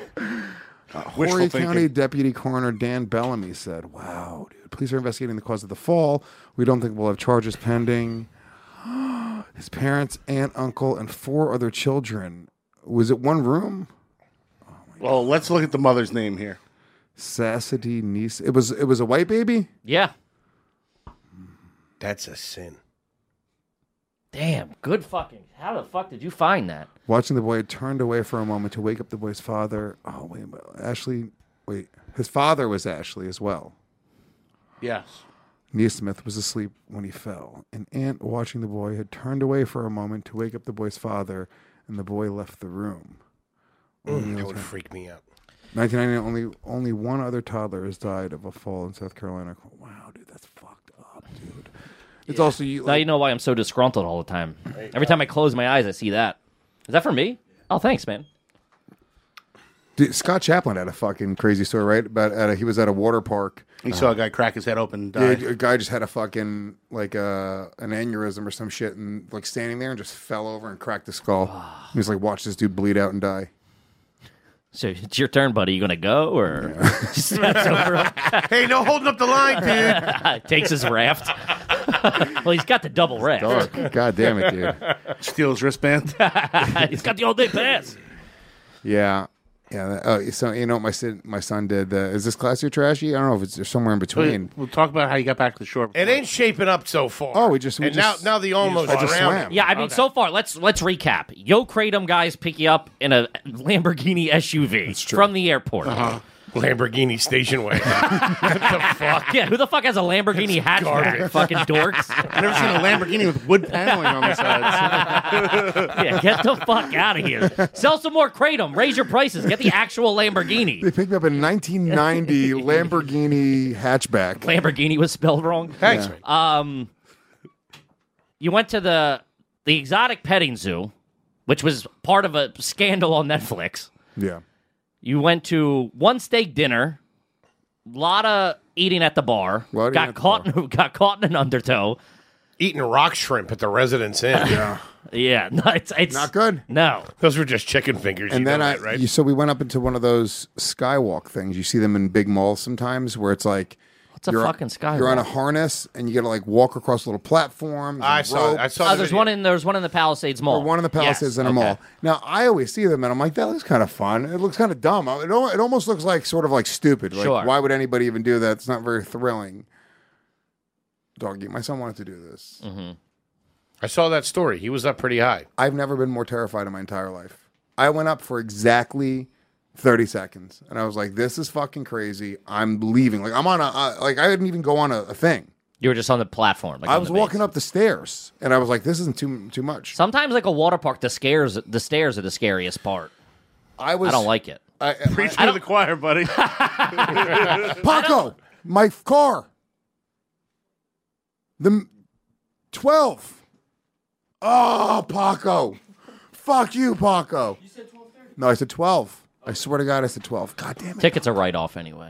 Horry County Deputy Coroner Dan Bellamy said, "Wow, dude, police are investigating the cause of the fall. We don't think we'll have charges pending." His parents, aunt, uncle, and 4 other children. Was it one room? Well, let's look at the mother's name here. Sassity niece. It was a white baby? Yeah. That's a sin. Damn. Good fucking. How the fuck did you find that? Watching the boy turned away for a moment to wake up the boy's father. Oh, wait. Ashley. Wait. His father was Ashley as well. Yes. Neesmith was asleep when he fell. An aunt watching the boy had turned away for a moment to wake up the boy's father, and the boy left the room. That would freak me out. 1999, only one other toddler has died of a fall in South Carolina. Wow, dude, that's fucked up, dude. It's also you. Now you know why I'm so disgruntled all the time. Every time I close my eyes, I see that. Is that for me? Oh, thanks, man. Dude, Scott Chaplin had a fucking crazy story, right? About he was at a water park. He saw a guy crack his head open and Yeah, die. a guy just had a fucking like an aneurysm or some shit, and like standing there and just fell over and cracked his skull. He was like, watch this dude bleed out and die. So it's your turn, buddy. You gonna go or steps over him? Hey, no holding up the line, dude. Takes his raft. Well, he's got the double raft. Dark. God damn it, dude. Steal his wristband. He's got the all day pass. Yeah. Yeah. Oh, so you know what my son did? Is this classy or trashy? I don't know if it's somewhere in between. We'll talk about how you got back to the shore. It ain't shaping up so far. Oh, we just now the almost I just around swam. it. Yeah, I mean, so far, let's recap. Yo Kratom guys pick you up in a Lamborghini SUV from the airport. Lamborghini station wagon. What the fuck? Yeah, who the fuck has a Lamborghini hatchback? Garbage. Fucking dorks. I've never seen a Lamborghini with wood paneling on the sides. Yeah, get the fuck out of here. Sell some more Kratom. Raise your prices. Get the actual Lamborghini. They picked me up a 1990 Lamborghini hatchback. Lamborghini was spelled wrong. Thanks, Yeah. man. You went to the exotic petting zoo, which was part of a scandal on Netflix. Yeah. You went to one steak dinner, lot of eating at the bar, got caught in an undertow. Eating rock shrimp at the Residence Inn. Yeah, no, it's Not good. No, Those were just chicken fingers. And you then know that, right? so we went up into one of those skywalk things. You see them in big malls sometimes, where it's like what's a fucking skywalk? You're on a harness and you got to like walk across little platforms. I and saw. ropes. I saw. Oh, the there's video. one in the Palisades Mall. Or one in the Palisades Yes, in a okay. mall. Now I always see them and I'm like, that looks kind of fun. It looks kind of dumb. It almost looks like sort of like stupid. Like, Sure. why would anybody even do that? It's not very thrilling. Doggy, my son wanted to do this. Mm-hmm. I saw that story. He was up pretty high. I've never been more terrified in my entire life. I went up for exactly 30 seconds, and I was like, "This is fucking crazy. I'm leaving." Like I'm on I didn't even go on a thing. You were just on the platform. Like I on was the base. walking up the stairs, and I was like, "This isn't too much." Sometimes, like a water park, the stairs are the scariest part. I don't like it. Preach to the choir, buddy. Paco, my car. The 12. Oh, Paco. Fuck you, Paco. You said 12:30? No, I said 12. I swear to God, I said 12. God damn it. Tickets are write-off anyway.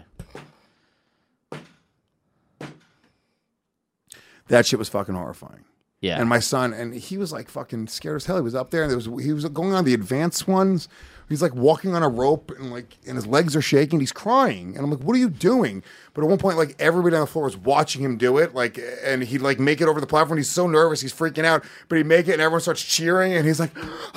That shit was fucking horrifying. Yeah. And my son, and he was like fucking scared as hell. He was up there, and he was going on the advanced ones. He's like walking on a rope, and his legs are shaking. He's crying, and I'm like, "What are you doing?" But at one point, like everybody on the floor was watching him do it, like, and he'd like make it over the platform. He's so nervous, he's freaking out, but he'd make it, and everyone starts cheering, and he's like,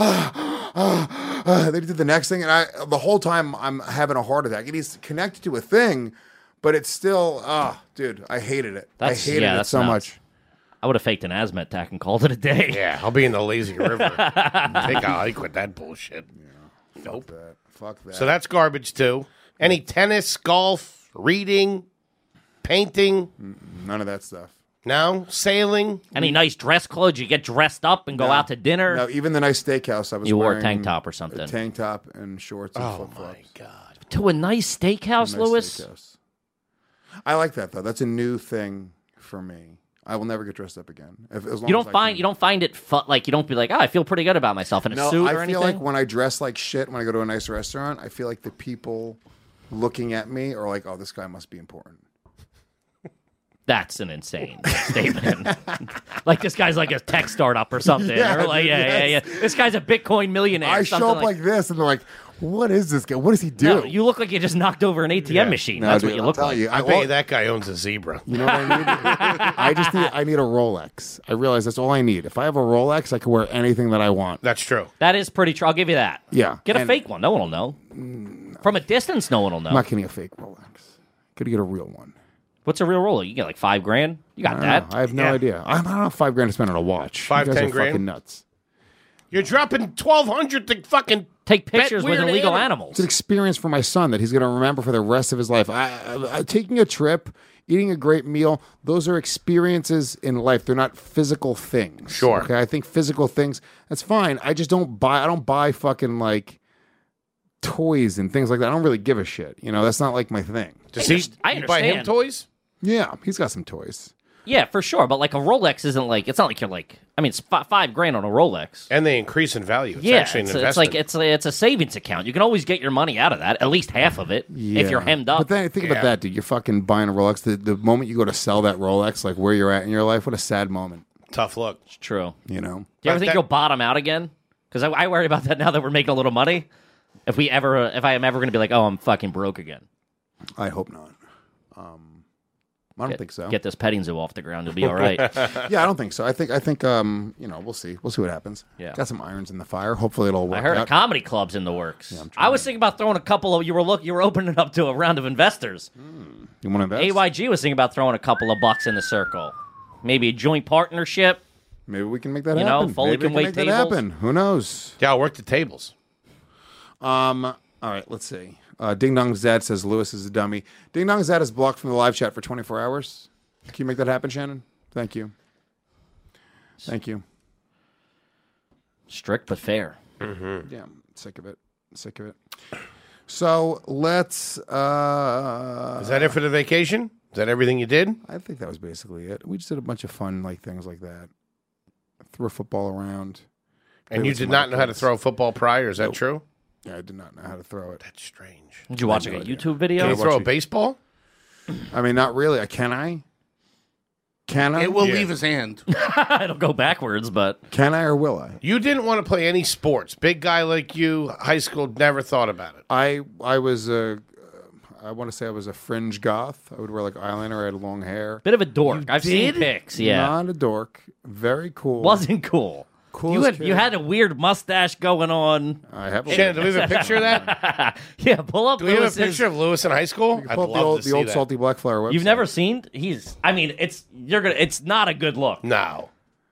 They did the next thing, and the whole time I'm having a heart attack. And he's connected to a thing, but it's still, dude, I hated it. I hated it so much. I would have faked an asthma attack and called it a day. Yeah, I'll be in the lazy river. Take a hike with that bullshit. Yeah. Nope. Fuck that. So that's garbage too. Any tennis, golf, reading, painting? None of that stuff. No? Sailing? Any nice dress clothes? You get dressed up and go out to dinner? No, even the nice steakhouse I was You wore a wearing, tank top or something. A tank top and shorts and flip-flops. My God. To a nice steakhouse, Nice Lewis? steakhouse. I like that, though. That's a new thing for me. I will never get dressed up again. As long You as don't I find can. you don't find it like you don't be like, oh, I feel pretty good about myself in a No, suit I or feel anything. like when I dress like shit when I go to a nice restaurant, I feel like the people looking at me are like, oh, this guy must be important. That's an insane statement. Like this guy's like a tech startup or something. Yeah, or like, dude, yeah. This guy's a Bitcoin millionaire. I something show up like this, and they're like, "What is this guy? What does he do?" No, you look like you just knocked over an ATM machine. No, That's dude, what you I'll look tell like. you, I bet you that guy owns a zebra. You know what I need? I need a Rolex. I realize that's all I need. If I have a Rolex, I can wear anything that I want. That's true. That is pretty true. I'll give you that. Yeah. Get a and fake one. No one will know. From a distance, no one will know. I'm not getting a fake Rolex. Gotta get a real one. What's a real Rolex? You get like $5,000. You got I don't that. know. I have no idea. I don't have $5,000 to spend on a watch. $5,000, you guys are $10,000? fucking nuts. You're dropping $1,200 to fucking Take bet pictures with weird illegal animals. animals. It's an experience for my son that he's going to remember for the rest of his life. Taking a trip, eating a great meal, those are experiences in life. They're not physical things. Sure. Okay, I think physical things, that's fine. I don't buy fucking like toys and things like that. I don't really give a shit. You know, that's not like my thing. Does I you buy him understand. toys? Yeah, he's got some toys. Yeah, for sure. But like a Rolex isn't like, it's not like you're like, I mean, it's $5,000 on a Rolex. And they increase in value. It's Yeah, actually an it's investment. like it's a savings account. You can always get your money out of that, at least half of it, if you're hemmed up. But then think about that, dude. You're fucking buying a Rolex. The moment you go to sell that Rolex, like where you're at in your life, what a sad moment. Tough look. It's true. You know? Do you ever think you'll bottom out again? Because I worry about that now that we're making a little money. If I am ever going to be like, oh, I'm fucking broke again. I hope not. I don't think so. Get this petting zoo off the ground, you'll be all right. Yeah, I don't think so. I think you know, we'll see. We'll see what happens. Yeah. Got some irons in the fire. Hopefully it'll work I heard out. a comedy club's in the works. I was thinking about throwing a couple of you were opening up to a round of investors. You want to invest? AYG was thinking about throwing a couple of bucks in the circle. Maybe a joint partnership. Maybe we can make that You know, happen. Foley Maybe can we wait make that tables. happen. Who knows? Yeah, I'll work the tables. All right, let's see. Ding Dong Zad says Lewis is a dummy. Ding Dong Zad is blocked from the live chat for 24 hours. Can you make that happen, Shannon? Thank you. Thank you. Strict but fair. Mm-hmm. Yeah, I'm sick of it. Sick of it. So let's. Is that it for the vacation? Is that everything you did? I think that was basically it. We just did a bunch of fun things like that. Threw a football around. And Played you with did some not other know how to kids. throw a football prior? Is that Nope. true? Yeah, I did not know how to throw it. That's strange. Did you watch I like have a no YouTube video? Can you throw a watching- baseball? I mean, not really. Can I? Can I? It will Yeah. leave his hand. It'll go backwards, but Can I or will I? You didn't want to play any sports. Big guy like you, high school, never thought about it. I was I want to say I was a fringe goth. I would wear like eyeliner. I had long hair. bit of a dork. I've seen did? pics. Yeah, Not a dork. Very cool. wasn't cool. Coolest You had a weird mustache going on. I have a Shannon, do we have a picture of that? Yeah, pull up. Do we have a Lewis's- picture of Lewis in high school? I'd Pull up love to see the old that. Salty Black Flower website. You've never seen? I mean, it's not a good look. No.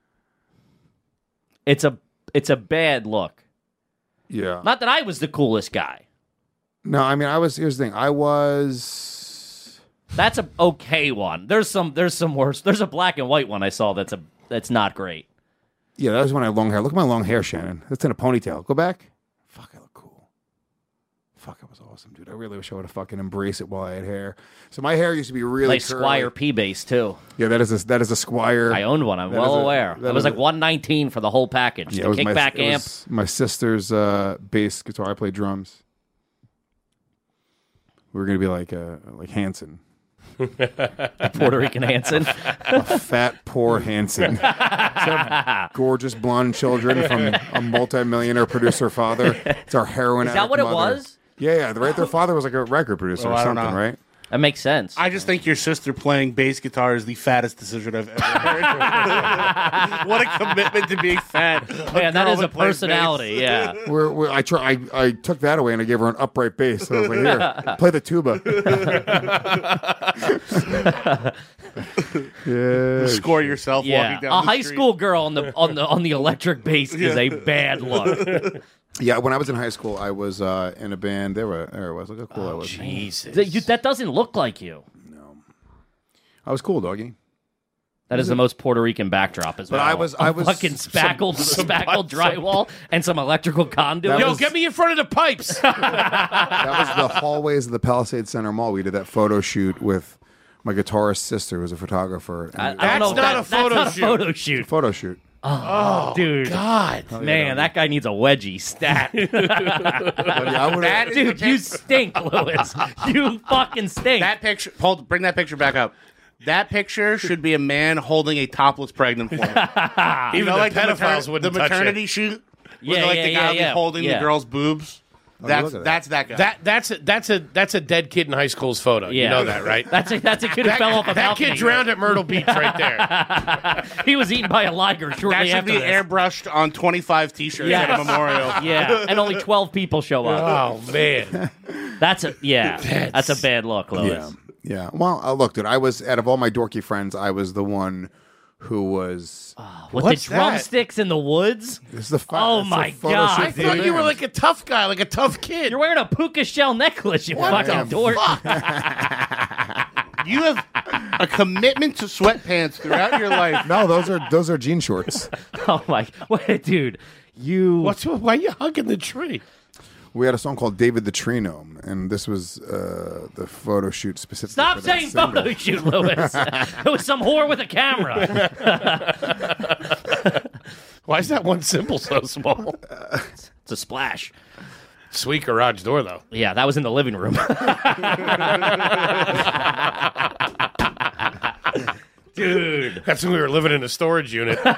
It's a bad look. Yeah. Not that I was the coolest guy. No, I mean here's the thing. I was That's a okay one. There's some worse. There's a black and white one I saw that's not great. yeah, that was when I had long hair. Look at my long hair, Shannon. That's in a ponytail. Go back. Fuck, I look cool. Fuck, it was awesome, dude. I really wish I would have fucking embraced it while I had hair. So my hair used to be really Like curly. Squire P base too. Yeah, that is a Squire. I owned one. I'm That well is a- aware. that It was is like a- $119 for the whole package. Yeah, the kickback it amp. was my sister's bass guitar. I played drums. We were gonna be like Hanson, Puerto Rican Hanson. a fat poor Hanson. Gorgeous blonde children from a multi-millionaire producer father. It's our heroin. Is that addict what it mother. was? Yeah. Right. Their father was like a record producer Oh, or I don't something, know. right? That makes sense. I just think your sister playing bass guitar is the fattest decision I've ever heard. What a commitment to being fat. Man, that girl is a that plays personality. Yeah. I took that away and I gave her an upright bass. So I was like, here, play the tuba. yeah. bass. Score yourself Yeah. walking down A the high street. school girl on the electric bass is a bad look. Yeah. When I was in high school, I was in a band. There it was. Look how cool I was. Jesus. That doesn't look like you. I was cool, doggy. That is the most Puerto Rican backdrop as But well. I was fucking spackled drywall and some electrical conduit. Yo, get me in front of the pipes. That was the hallways of the Palisades Center Mall. We did that photo shoot with my guitarist's sister was a photographer. I And don't know. That's not a That's photo not a shoot. photo shoot. photo shoot. Oh, dude. God. Man, that guy needs a wedgie stat. Dude, you stink, Lewis. You fucking stink. That picture. Bring that picture back up. That picture should be a man holding a topless pregnant woman. Even the pedophiles wouldn't the touch maternity it. shoot. Yeah, with, yeah, the yeah, guy yeah. holding Yeah. the girl's boobs. look at That's that guy. That's a dead kid in high school's photo. Yeah. You know that, right? That's a kid who fell off a That balcony. kid drowned at Myrtle Beach right there. He was eaten by a liger That shortly should after be this. airbrushed on 25 T-shirts Yes. at a memorial. Yeah, and only 12 people show up. Oh man. That's a That's a bad look, Lewis. Yeah. Yeah. Well, look, dude, I was, out of all my dorky friends, I was the one who was. With What's the drumsticks in the woods. This is the Oh, it's the my photo God, shoot I for thought the you were band. like a tough guy, like a tough kid. You're wearing a puka shell necklace, you fucking dork. You have a commitment to sweatpants throughout your life. No, those are jean shorts. Oh my, wait, dude, you. Why are you hugging the tree? We had a song called David the Tree Gnome, and this was the photo shoot specifically. Stop for that saying single. photo shoot, Lewis. It was some whore with a camera. Why is that one symbol so small? It's a splash. Sweet garage door, though. Yeah, that was in the living room. Dude. That's when we were living in a storage unit. Dude,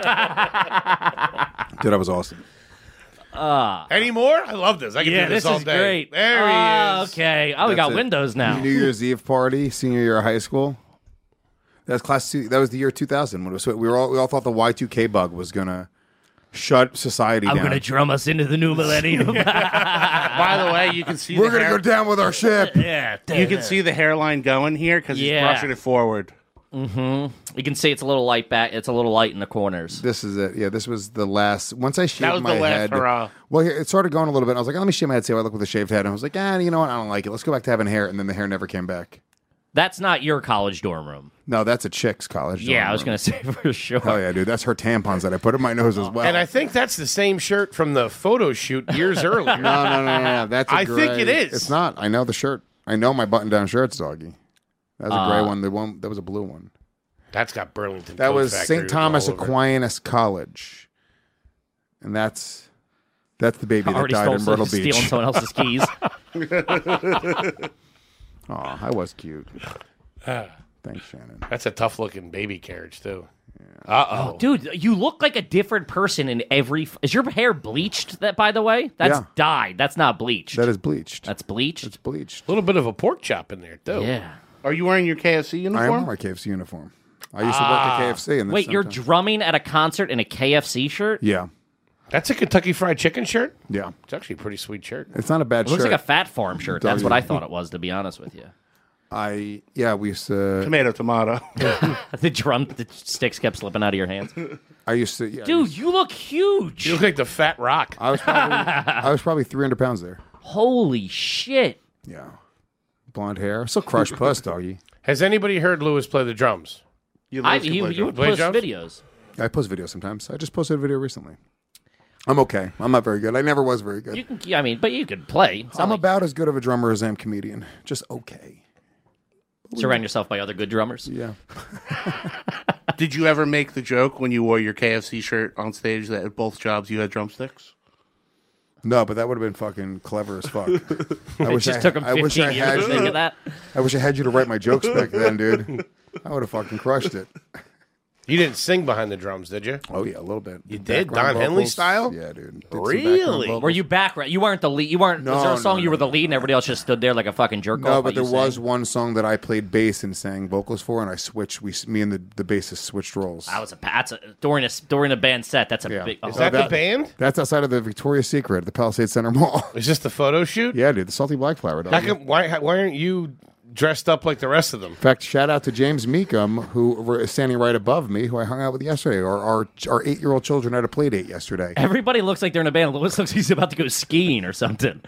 that was awesome. Any more? I love this. I can Yeah, do this this all is day. great. There he is. Okay. Oh, we That's got it. windows now. New Year's Eve party, senior year of high school. That's class 2. That was the year 2000. When it was, we all thought the Y2K bug was gonna shut society I'm down. going to drum us into the new millennium. By the way, you can see We're the gonna go down with our ship. Yeah. You can see the hairline going here because he's Yeah. brushing it forward. You can see it's a little light back. It's a little light in the corners. This is it. Yeah, this was the last. Once I shaved That was my the last head. hurrah. Well, it started going a little bit. I was like, let me shave my head, see how I look with a shaved head. And I was like, you know what? I don't like it. Let's go back to having hair. And then the hair never came back. That's not your college dorm room. No, that's a chick's college. Yeah, dorm I was room. going to say for sure. Oh yeah, dude, that's her tampons that I put in my nose as well. And I think that's the same shirt from the photo shoot years earlier. No. That's. I think it is. It's not. I know the shirt. I know my button-down shirts, doggy. That was a gray one. The one that was a blue one. That's got Burlington. That Coat was Factory St. Thomas all over it. Aquinas College, and that's the baby that Already died in Myrtle stealing Beach. someone else's keys. Oh, I was cute. Thanks, Shannon. That's a tough looking baby carriage too. Uh-oh. Dude, you look like a different person in every... Is your hair bleached, that, by the way? That's Yeah. dyed. That's not bleached. That is bleached. That's bleached? It's bleached. A little bit of a pork chop in there too. Yeah. Are you wearing your KFC I am uniform? in my KFC uniform. I used to work at KFC. And then Wait, you're sometimes- drumming at a concert in a KFC shirt? Yeah, That's a Kentucky Fried Chicken shirt. yeah. It's actually a pretty sweet shirt. It's not a bad It looks shirt. like a Fat Farm shirt. That's what I thought it was, to be honest with you. we used to. Tomato. The sticks kept slipping out of your hands. I used to. Yeah, Dude, you look huge. You look like the Fat Rock. I was probably 300 pounds there. Holy shit. Yeah, blonde hair. Still crushed puss, doggy. Has anybody heard Lewis play the drums? You would Play post drums? videos. I post videos sometimes. I just posted a video recently. I'm okay. I'm not very good. I never was very good. You can, I mean, but you could play. It's not I'm like- about as good of a drummer as I am comedian. Just okay. surround yourself by other good drummers. Yeah. Did you ever make the joke when you wore your KFC shirt on stage that at both jobs you had drumsticks? No, but that would have been fucking clever as fuck. I It just took him 15 years to think of that. I wish I had you to write my jokes back then, dude. I would have fucking crushed it. You didn't sing behind the drums, did you? Oh yeah, a little bit. You did? Background Don Henley vocals. style? Yeah, dude. Did some Really? background vocals. Were you background? You weren't the lead. You weren't. was there a No, song no, you were no. the lead and everybody else just stood there like a fucking jerk No, off? but there while you was sang? one song that I played bass and sang vocals for, and I switched. Me and the bassist switched roles. That's a during a band set. That's a Yeah. big. Is oh, that the band? That's outside of the Victoria's Secret at the Palisades Center Mall. Is this the photo shoot? Yeah, dude, the Salty Black Flower. How Dog. come, why aren't you dressed up like the rest of them? In fact, shout out to James Meekum, who is standing right above me, who I hung out with yesterday. Our 8-year-old children had a play date yesterday. Everybody looks like they're in a band. Lewis looks like he's about to go skiing or something.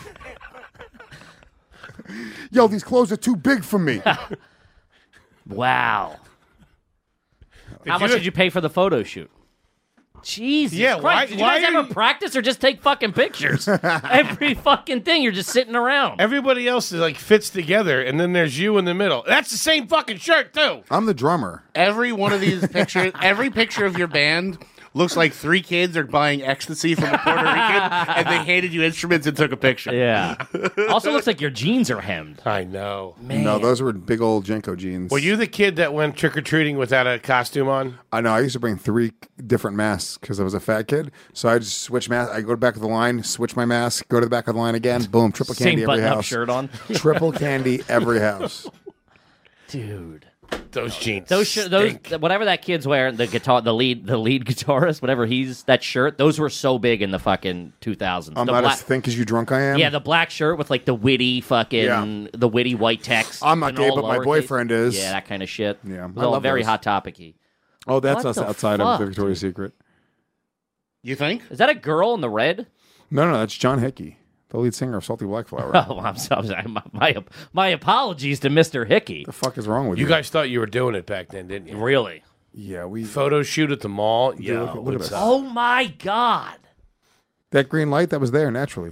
Yo, these clothes are too big for me. Wow. How much did you pay for the photo shoot? Jesus Yeah, Christ. Did you why guys are ever practice or just take fucking pictures? Every fucking thing, you're just sitting around. Everybody else is like fits together, and then there's you in the middle. That's the same fucking shirt too. I'm the drummer. Every one of these pictures, every picture of your band looks like 3 kids are buying ecstasy from a Puerto Rican, and they handed you instruments and took a picture. Yeah. Also looks like your jeans are hemmed. I know. Man. No, those were big old Jenko jeans. Were you the kid that went trick or treating without a costume on? I know. I used to bring 3 different masks because I was a fat kid. So I just switch mask. I go to the back of the line, switch my mask, go to the back of the line again. Boom, triple candy Same every button-up house. shirt on. Triple candy every house. Dude. Those jeans. Those stink. whatever that kid's wearing, the guitar, the lead guitarist, whatever that shirt, those were so big in the fucking 2000s. I'm The not black- as thin as you drunk I am. Yeah, the black shirt with like the witty fucking the witty white text. I'm not and gay, all but my lowercase. boyfriend is. Yeah, that kind of shit. Yeah, It was I all love very those. hot topic-y. Oh, that's What us the outside fuck, of Victoria's Secret. You think? Is that a girl in the red? No, that's John Hickey, the lead singer of Salty Black Flower. Oh, I'm sorry. My apologies to Mr. Hickey. The fuck is wrong with you? You guys thought you were doing it back then, didn't you? Really? Yeah, we Photo shoot at the mall. Yeah, look at what's us. up? Oh my God. that green light that was there naturally.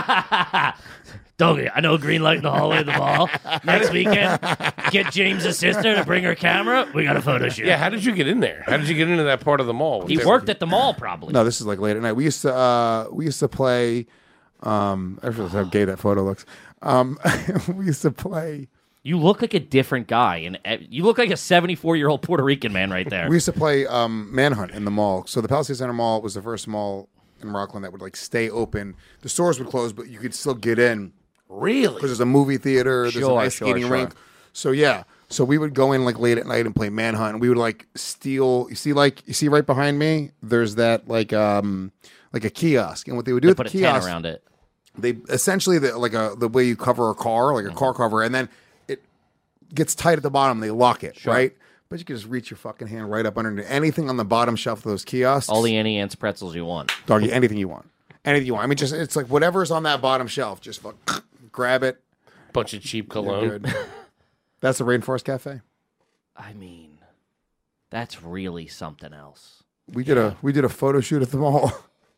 Doggy, I know green light in the hallway of the mall. Next weekend, get James's sister to bring her camera. We got a photo shoot. Yeah, how did you get in there? How did you get into that part of the mall? He worked at the mall, probably. No, this is like late at night. We used to play. I forget how gay that photo looks. We used to play. You look like a different guy, and you look like a 74-year-old Puerto Rican man right there. We used to play Manhunt in the mall. So the Palisades Center Mall was the first mall in Rockland that would like stay open. The stores would close, but you could still get in. Really? Because there's a movie theater, there's an ice skating rink. So yeah, so we would go in like late at night and play Manhunt, and we would like steal. You see right behind me, there's that like a kiosk, and what they would do They at the put a tent kiosk around it. They essentially the way you cover a car, like a car cover, and then it gets tight at the bottom. They lock it, right? But you can just reach your fucking hand right up underneath anything on the bottom shelf of those kiosks. All the Annie Ants pretzels you want. Doggy, anything you want. Anything you want. I mean, just it's like whatever's on that bottom shelf. Just grab it. Bunch of cheap You're cologne. good. That's the Rainforest Cafe. I mean, that's really something else. We did a photo shoot at the mall.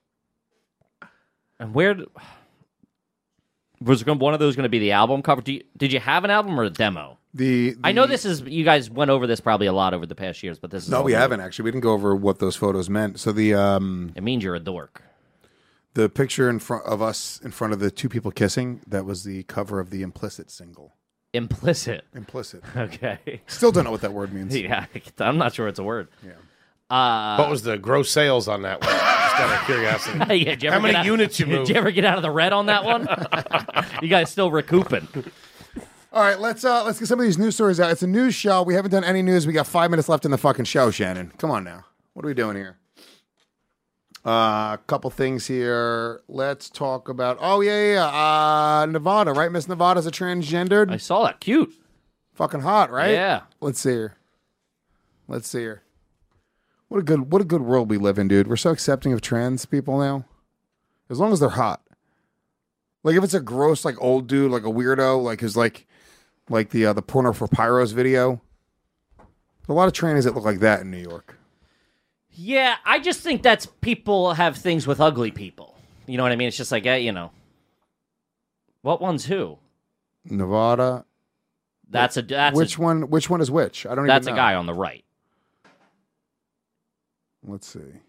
And where was one of those going to be the album cover? Did you have an album or a demo? I know this is you guys went over this probably a lot over the past years, but this is No, all we new. haven't actually. We didn't go over what those photos meant. So It means you're a dork. the picture in front of us, in front of the 2 people kissing, that was the cover of the Implicit single. Implicit. Implicit. Okay. Still don't know what that word means. Yeah, I'm not sure it's a word. Yeah. What was the gross sales on that one? Just out of curiosity. Yeah, did you ever How many get out- units you moved? Did you ever get out of the red on that one? You guys still recouping? All right, let's get some of these news stories out. It's a news show. We haven't done any news. We got 5 minutes left in the fucking show, Shannon. Come on now. What are we doing here? A couple things here. Let's talk about. Oh yeah. Nevada, right? Miss Nevada's a transgendered. I saw that. Cute. Fucking hot, right? Yeah. Let's see her. What a good world we live in, dude. We're so accepting of trans people now. As long as they're hot. Like if it's a gross, like old dude, like a weirdo, like who's like the Porno for Pyros video. There's a lot of trannies that look like that in New York. Yeah, I just think that's people have things with ugly people. You know what I mean? It's just like, what one's who? Nevada. Which one is which? I don't That's even a know. guy on the right. Let's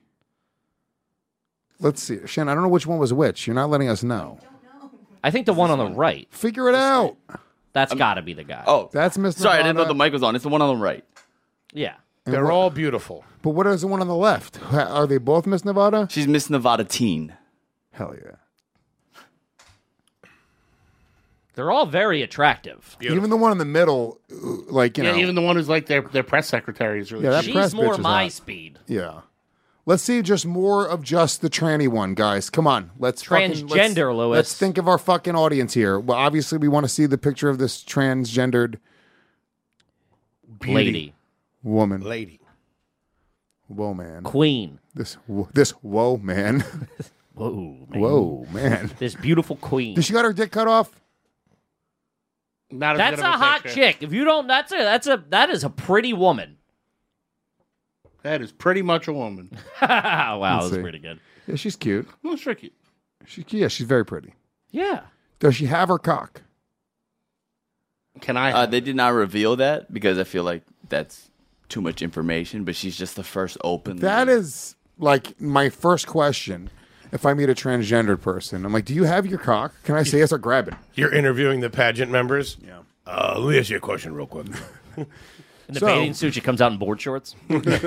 see. Shannon, I don't know which one was which. You're not letting us know. I think the one on the right. Figure it out. That's got to be the guy. Oh, that's Miss Sorry, I didn't know Nevada. the mic was on. It's the one on the right. Yeah. They're all beautiful. But what is the one on the left? Are they both Miss Nevada? She's Miss Nevada Teen. Hell yeah. They're all very attractive. Even the one in the middle, like, you know. even the one who's like their press secretary is really Yeah, that cute. press She's more bitch is my hot. speed. Yeah. Let's see just more of just the tranny one, guys. Come on. Transgender, Lewis. Let's think of our fucking audience here. Well, obviously, we want to see the picture of this transgendered Lady. woman. Lady. Whoa, man. Queen. This whoa, man. Whoa, man. Whoa, man. This beautiful queen. Did she got her dick cut off? Not as That's good a of hot picture. chick. If you don't, that is a pretty woman. That is pretty much a woman. Wow, that was see. pretty good. Yeah, she's cute. Well, tricky. She's very pretty. Yeah. Does she have her cock? Can I? They did not reveal that because I feel like that's too much information. But she's just the first open. That is like my first question. If I meet a transgendered person, I'm like, "Do you have your cock? Can I say yes or grab it?" You're interviewing the pageant members? Yeah. Let me ask you a question real quick. In the bathing suit, she comes out in board shorts.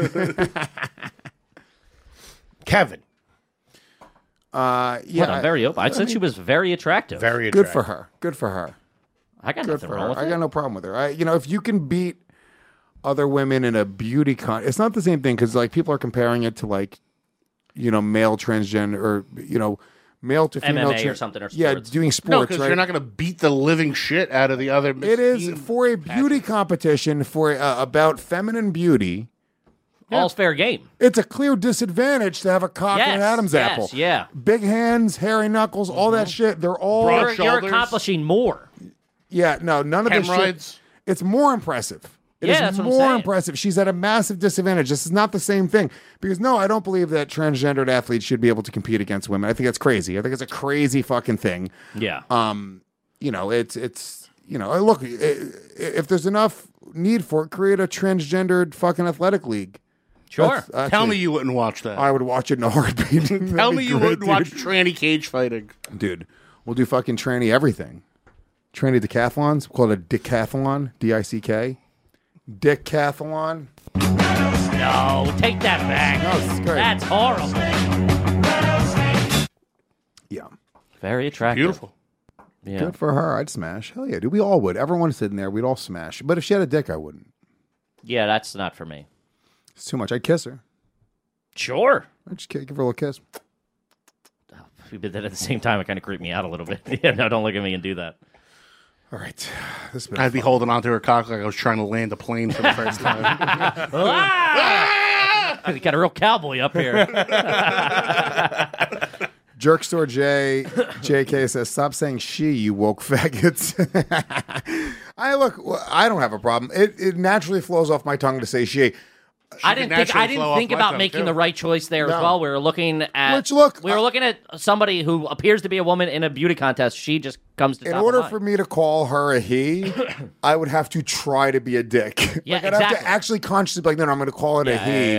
Kevin. Yeah, I'm very open. I said she was very attractive. Very good attractive. for her. Good for her. I got Good nothing for wrong her. with I it. got no problem with her. If you can beat other women in a beauty it's not the same thing because like people are comparing it to like, male transgender or male to female MMA or something or yeah, sports. doing No, sports. because right? you're not going to beat the living shit out of the other. It is for a beauty competition for about feminine beauty. All's fair game. It's a clear disadvantage to have a cock and an Adam's apple. Yeah. Big hands, hairy knuckles, all that shit. They're all You're accomplishing more. Yeah, no, none of this Hemorrhoids? shit. It's more impressive. It Yeah, is that's what I'm more saying. impressive. She's at a massive disadvantage. This is not the same thing. Because no, I don't believe that transgendered athletes should be able to compete against women. I think that's crazy. I think it's a crazy fucking thing. Yeah. It's look, if there's enough need for it, create a transgendered fucking athletic league. Sure. Tell me you wouldn't watch that. I would watch it in a heartbeat. Tell me you wouldn't watch tranny cage fighting. Dude, we'll do fucking tranny everything. Tranny decathlons. We'll call it a decathlon. D-I-C-K. Decathlon. No, take that back. No, this is great. That's horrible. Yeah. Very attractive. Beautiful. Yeah. Good for her. I'd smash. Hell yeah, dude. We all would. Everyone sitting there, we'd all smash. But if she had a dick, I wouldn't. Yeah, that's not for me. It's too much. I'd kiss her. Sure. I'd just give her a little kiss. If we did that at the same time, it kind of creeped me out a little bit. Yeah, no, don't look at me and do that. All right. This has been I'd be holding onto her cock like I was trying to land a plane for the first time. You got a real cowboy up here. Jerkstore JK says, "Stop saying she, you woke faggots." I don't have a problem. It naturally flows off my tongue to say she. I didn't think about making the right choice there as No. well. We were looking at we were looking at somebody who appears to be a woman in a beauty contest. She just comes to In top order of mind. for me to call her a he, I would have to try to be a dick. Yeah, I'd have to exactly. actually consciously be like, no, I'm going to call it a he.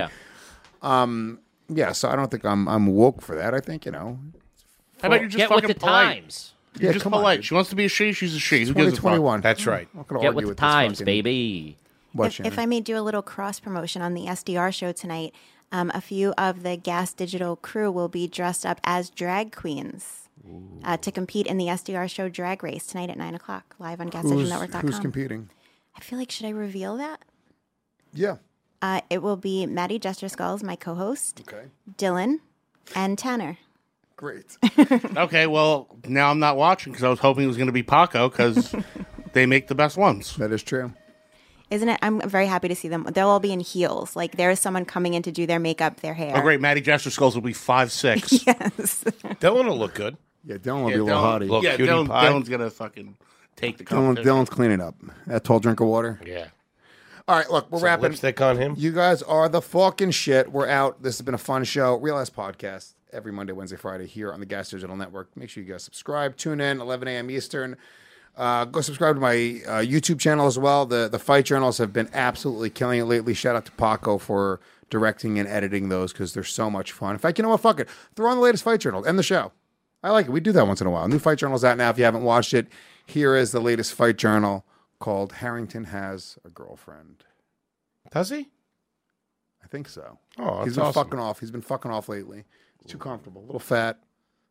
Yeah. So I don't think I'm woke for that. I think, How about you're just Get with fucking the polite? times. You're Yeah, just come on, polite. dude. She wants to be a she, she's a she. Who gives a fuck? 2021. That's right. I'm not gonna Get argue with the this times, fucking- baby. What, If I may do a little cross promotion on the SDR show tonight, a few of the Gas Digital crew will be dressed up as drag queens to compete in the SDR show drag race tonight at 9 o'clock, live on GasDigitalNetwork.com. Who's competing? I feel like, should I reveal that? Yeah. It will be Maddie Jester Skulls, my co-host, Okay. Dylan, and Tanner. Great. Okay, well, now I'm not watching because I was hoping it was going to be Paco because they make the best ones. That is true. Isn't it? I'm very happy to see them. They'll all be in heels. Like, there is someone coming in to do their makeup, their hair. Oh, great. Maddie Jester Skulls will be 5'6". Yes. Dylan will look good. Yeah, Dylan will be a little hottie. Little Yeah, cutie pie. Dylan's going to fucking take the competition. Dylan's cleaning up. That tall drink of water. Yeah. All right, look, we're Some wrapping. lipstick on him. You guys are the fucking shit. We're out. This has been a fun show. Real Ass Podcast every Monday, Wednesday, Friday here on the Gas Digital Network. Make sure you guys subscribe. Tune in 11 a.m. Eastern. Go subscribe to my YouTube channel as well. The fight journals have been absolutely killing it lately. Shout out to Paco for directing and editing those because they're so much fun. In fact, you know what? Fuck it. Throw on the latest fight journal. End the show. I like it. We do that once in a while. New fight journal's out now. If you haven't watched it, here is the latest fight journal called Harrington Has a Girlfriend. Does he? I think so. Oh, He's that's been awesome. fucking off. He's been fucking off lately. He's too comfortable. A little fat.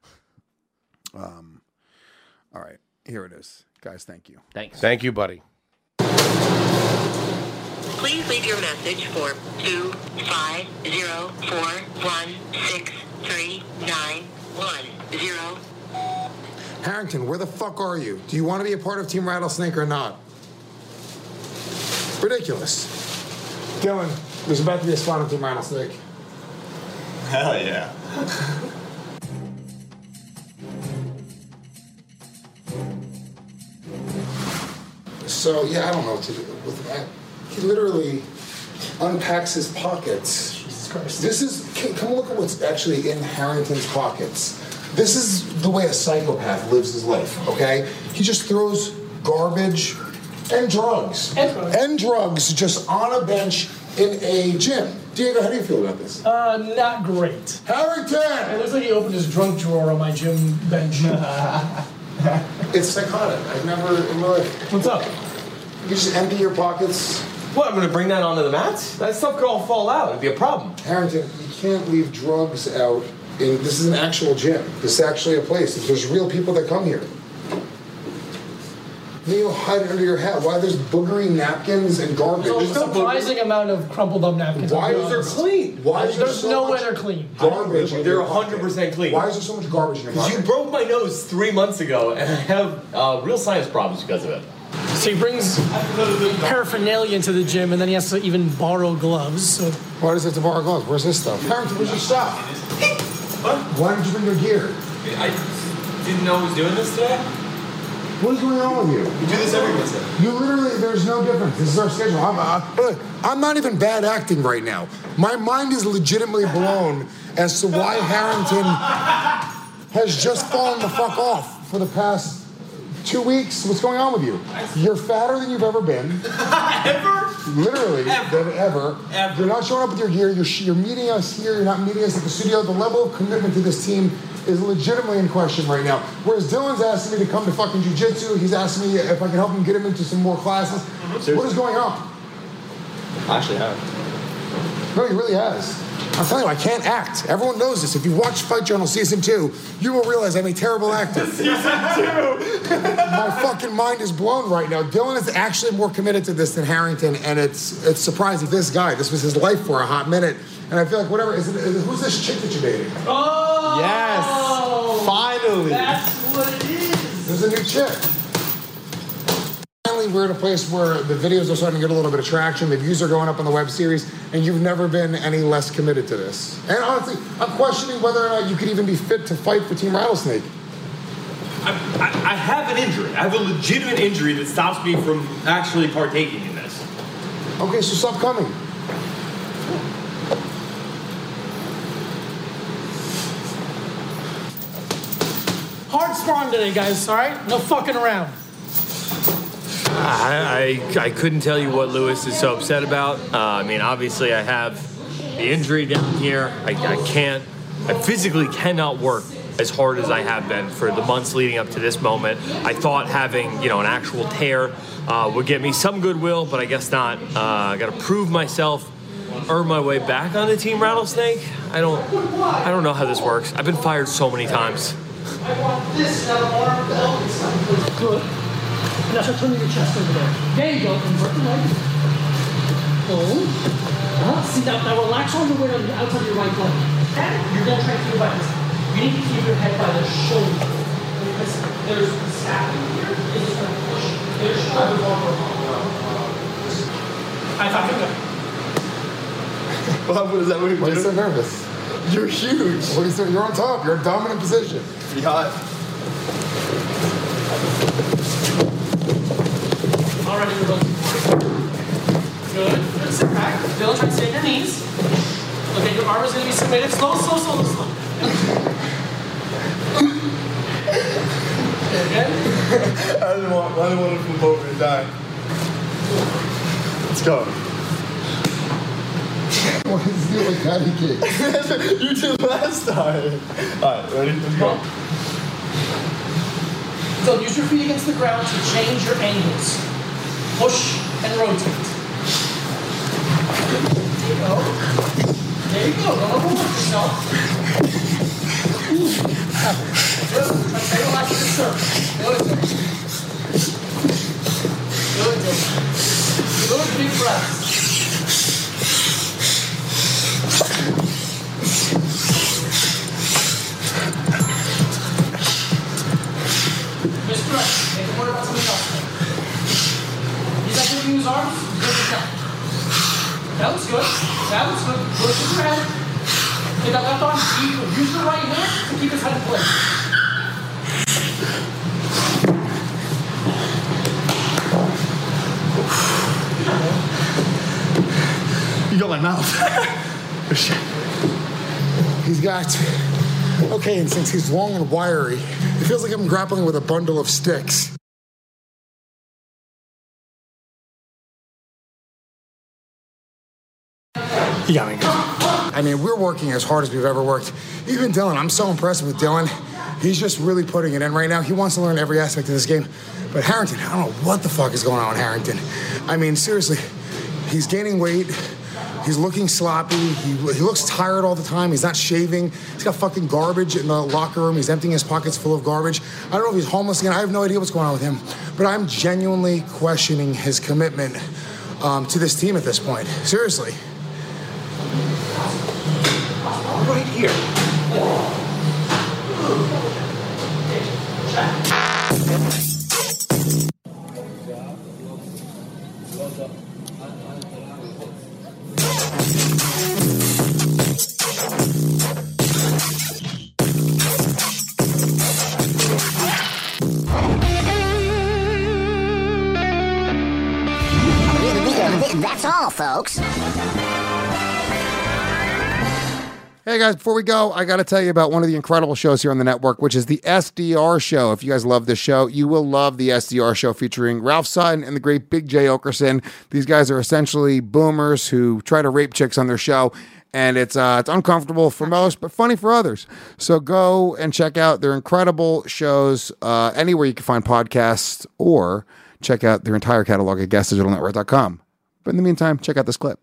All right. Here it is. Guys, thank you. Thanks. Thank you, buddy. Please leave your message for 25041639110. Harrington, where the fuck are you? Do you want to be a part of Team Rattlesnake or not? Ridiculous. Dylan, there's about to be a spot on Team Rattlesnake. Hell yeah. So, yeah, I don't know what to do with that. He literally unpacks his pockets Jesus Christ. This is, come look at what's actually in Harrington's pockets. This is the way a psychopath lives his life, okay? He just throws garbage and drugs. And drugs just on a bench in a gym. Diego, how do you feel about this? Not great. Harrington! It looks like he opened his drunk drawer on my gym bench. It's psychotic. I've never in my life. What's up? You just empty your pockets. What, I'm going to bring that onto the mats? That stuff could all fall out. It'd be a problem. Harrington, you can't leave drugs out. This is an actual gym. This is actually a place. There's real people that come here. Then you hide it under your hat. Why there's boogery napkins and garbage? There's a surprising amount of crumpled up napkins. Why Those are clean. Why is there There's so no way much they're clean. garbage in They're your pocket? 100% clean. Why is there so much garbage in your Because pocket? you broke my nose 3 months ago, and I have real science problems because of it. So he brings paraphernalia into the gym, and then he has to even borrow gloves. So Why does he have to borrow gloves? Where's his stuff? Harrington, where's your stuff? Why didn't you bring your gear? I didn't know I was doing this today. What is going on with you? We do this every Wednesday. You literally, there's no difference. This is our schedule. I'm not even bad acting right now. My mind is legitimately blown as to why Harrington has just fallen the fuck off for the past 2 weeks. What's going on with you? You're fatter than you've ever been. Ever? Literally, ever. You're not showing up with your gear. You're meeting us here. You're not meeting us at the studio. The level of commitment to this team is legitimately in question right now. Whereas Dylan's asking me to come to fucking jiu-jitsu. He's asking me if I can help him get him into some more classes. What is going on? I actually have. No, he really has. I'm telling you, I can't act. Everyone knows this. If you watch Fight Journal Season 2, you will realize I'm a terrible actor. Season 2! My fucking mind is blown right now. Dylan is actually more committed to this than Harrington, and it's surprising. This guy, this was his life for a hot minute. And I feel like, whatever, who's this chick that you're dating? Oh! Yes! Finally! That's what it is! There's a new chick. Finally, we're at a place where the videos are starting to get a little bit of traction. The views are going up on the web series, and you've never been any less committed to this. And honestly, I'm questioning whether or not you could even be fit to fight for Team Rattlesnake. I have an injury. I have a legitimate injury that stops me from actually partaking in this. Okay, so stop coming. Hard sparring today, guys, all right? No fucking around. I couldn't tell you what Lewis is so upset about. I mean, obviously I have the injury down here. I physically cannot work as hard as I have been for the months leading up to this moment. I thought having, an actual tear would get me some goodwill, but I guess not. I got to prove myself, earn my way back on the Team Rattlesnake. I don't know how this works. I've been fired so many times. I want this, not an arm, the helmet side. Good. And now start turning your chest over there. There you go. Invert the leg. Hold. See, now relax on the weight on the outside of your right leg. And you're going to try to feel by this. You need to keep your head by the shoulder. Because there's the staff in here. It's just going to push their shoulder. I thought you What is that? Why are you so nervous? You're huge. You're on top. You're in a dominant position. Pretty hot. Already we're both. Good. Good. Sit back. Dylan, try to stay on your knees. Okay, your arm is going to be submitted. Slow. Okay? I didn't want to flip over and die. Let's go. Why is it like patty cake? You did last time. Alright, ready? Let's go. So use your feet against the ground to change your angles. Push and rotate. There you go. There you go. Don't overwork yourself. Good. Try to stabilize your surf. Good big breaths. Use arms. That looks good. Push your head. Take that left arm deeper. Use your right hand to keep his head in place. You got my mouth. He's got. Okay, and since he's long and wiry, it feels like I'm grappling with a bundle of sticks. You got me. I mean, we're working as hard as we've ever worked. Even Dylan, I'm so impressed with Dylan. He's just really putting it in right now. He wants to learn every aspect of this game. But Harrington, I don't know what the fuck is going on with Harrington. I mean, seriously, he's gaining weight. He's looking sloppy. He looks tired all the time. He's not shaving. He's got fucking garbage in the locker room. He's emptying his pockets full of garbage. I don't know if he's homeless again. I have no idea what's going on with him. But I'm genuinely questioning his commitment to this team at this point. Seriously. Right here. That's all, folks. Hey guys, before we go, I got to tell you about one of the incredible shows here on the network, which is the SDR Show. If you guys love this show, you will love the SDR Show featuring Ralph Sutton and the great Big J. Okerson. These guys are essentially boomers who try to rape chicks on their show, and it's uncomfortable for most, but funny for others. So go and check out their incredible shows anywhere you can find podcasts, or check out their entire catalog at gasdigitalnetwork.com. But in the meantime, check out this clip.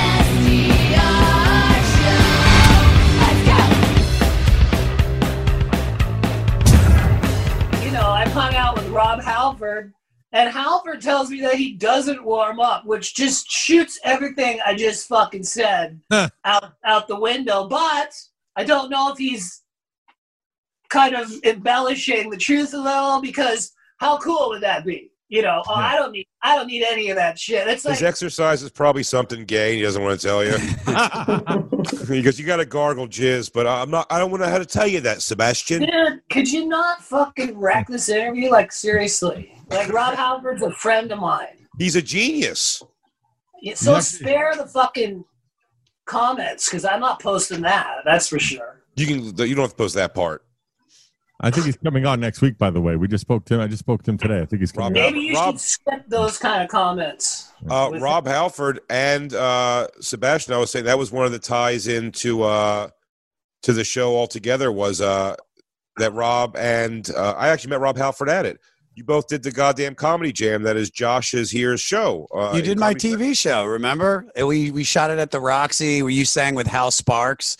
I've hung out with Rob Halford, and Halford tells me that he doesn't warm up, which just shoots everything I just fucking said out the window. But I don't know if he's kind of embellishing the truth a little, because how cool would that be? I don't need any of that shit. It's like his exercise is probably something gay and he doesn't want to tell you. Because you got to gargle jizz, but I don't know how to tell you that, Sebastian. Dude, could you not fucking wreck this interview? Like, seriously. Like, Rob Halford's a friend of mine. He's a genius. So spare the fucking comments, because I'm not posting that. That's for sure. You don't have to post that part. I think he's coming on next week, by the way. I just spoke to him today. I think he's coming on. Maybe you should skip those kind of comments. Rob Halford and Sebastian, I was saying that was one of the ties into to the show altogether, was that Rob and I actually met Rob Halford at it. You both did the goddamn comedy jam that is Josh's Here's show. You did my TV show, remember? We shot it at the Roxy where you sang with Hal Sparks.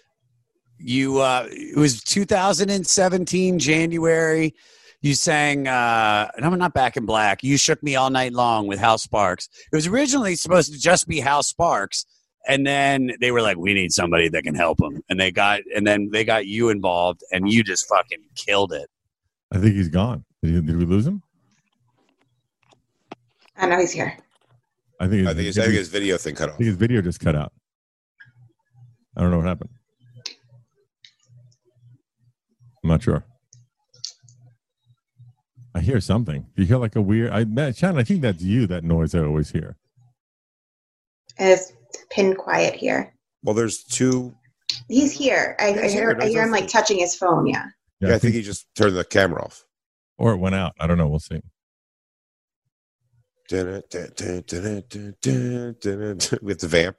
It was 2017 January. You sang not Back in Black. You Shook Me All Night Long with Hal Sparks. It was originally supposed to just be Hal Sparks, and then they were like, we need somebody that can help him, and then they got you involved, and you just fucking killed it. I think he's gone. Did we lose him? I know he's here. I think his video thing cut off. I think his video just cut out. I don't know what happened. I'm not sure. I hear something. You hear like a weird... Shannon, I think that's you, that noise I always hear. It's pin quiet here. Well, there's two... He's here. I hear him like touching his phone, yeah. Yeah, I think he just turned the camera off. Or it went out. I don't know. We'll see. We have to vamp.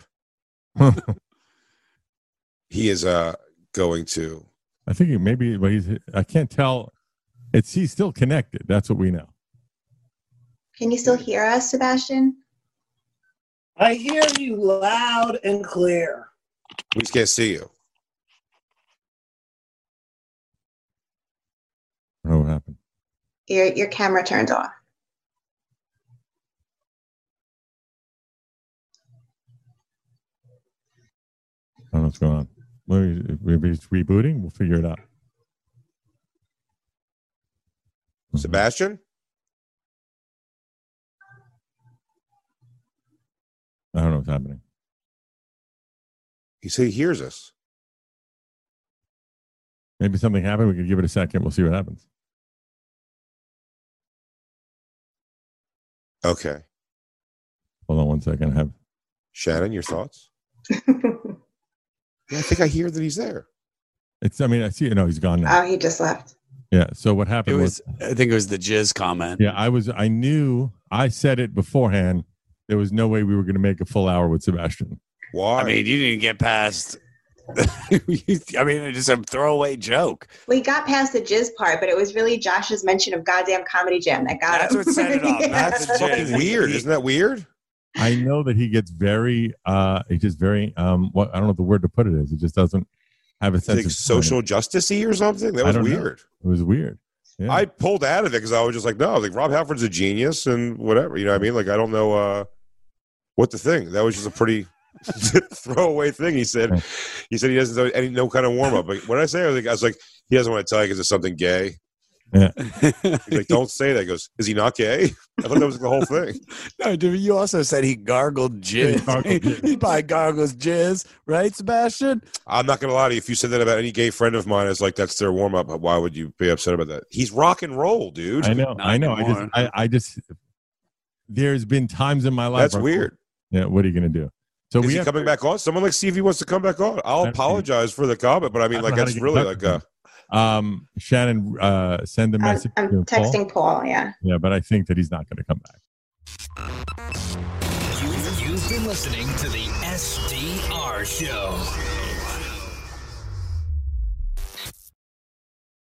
He is going to... I think maybe, but I can't tell. He's still connected. That's what we know. Can you still hear us, Sebastian? I hear you loud and clear. We just can't see you. I don't know what happened. Your camera turned off. I don't know what's going on. Maybe it's rebooting. We'll figure it out. Sebastian? I don't know what's happening. He said he hears us. Maybe something happened. We could give it a second. We'll see what happens. Okay. Hold on one second. Shannon, your thoughts? Yeah, I think I hear that he's there. It's. I mean, I see. No, he's gone now. Oh, he just left. Yeah. So what happened I think it was the jizz comment. Yeah, I knew. I said it beforehand. There was no way we were going to make a full hour with Sebastian. Why? I mean, you didn't get past. I mean, it's just a throwaway joke. We got past the jizz part, but it was really Josh's mention of goddamn Comedy Jam that got That's him. what set it off. Yeah. That's fucking weird. Isn't that weird? I know that he gets very. He just very. What I don't know what the word to put it is. He just doesn't have a sense Like of social justice-y or something. That was weird. It was weird. Yeah. I pulled out of it because I was just like, no, like Rob Halford's a genius and whatever. You know what I mean? Like I don't know what to think. That was just a pretty throwaway thing he said. He said he doesn't know no kind of warm up. But what did I say? I was like, he doesn't want to tell you because it's something gay. Yeah. He's like, don't say that. He goes, is he not gay? I thought that was the whole thing. No, dude, you also said he gargled jizz. He probably gargles jizz, right, Sebastian? I'm not gonna lie to you. If you said that about any gay friend of mine, it's like that's their warm up. Why would you be upset about that? He's rock and roll, dude. I know. I just. There's been times in my life. That's weird. Yeah. What are you gonna do? So is he coming back on? Someone like see if he wants to come back on. I'll apologize for the comment, but I mean, like that's really like Shannon, send a message. I'm to texting Paul. Yeah. Yeah, but I think that he's not going to come back. You've been listening to the SDR Show.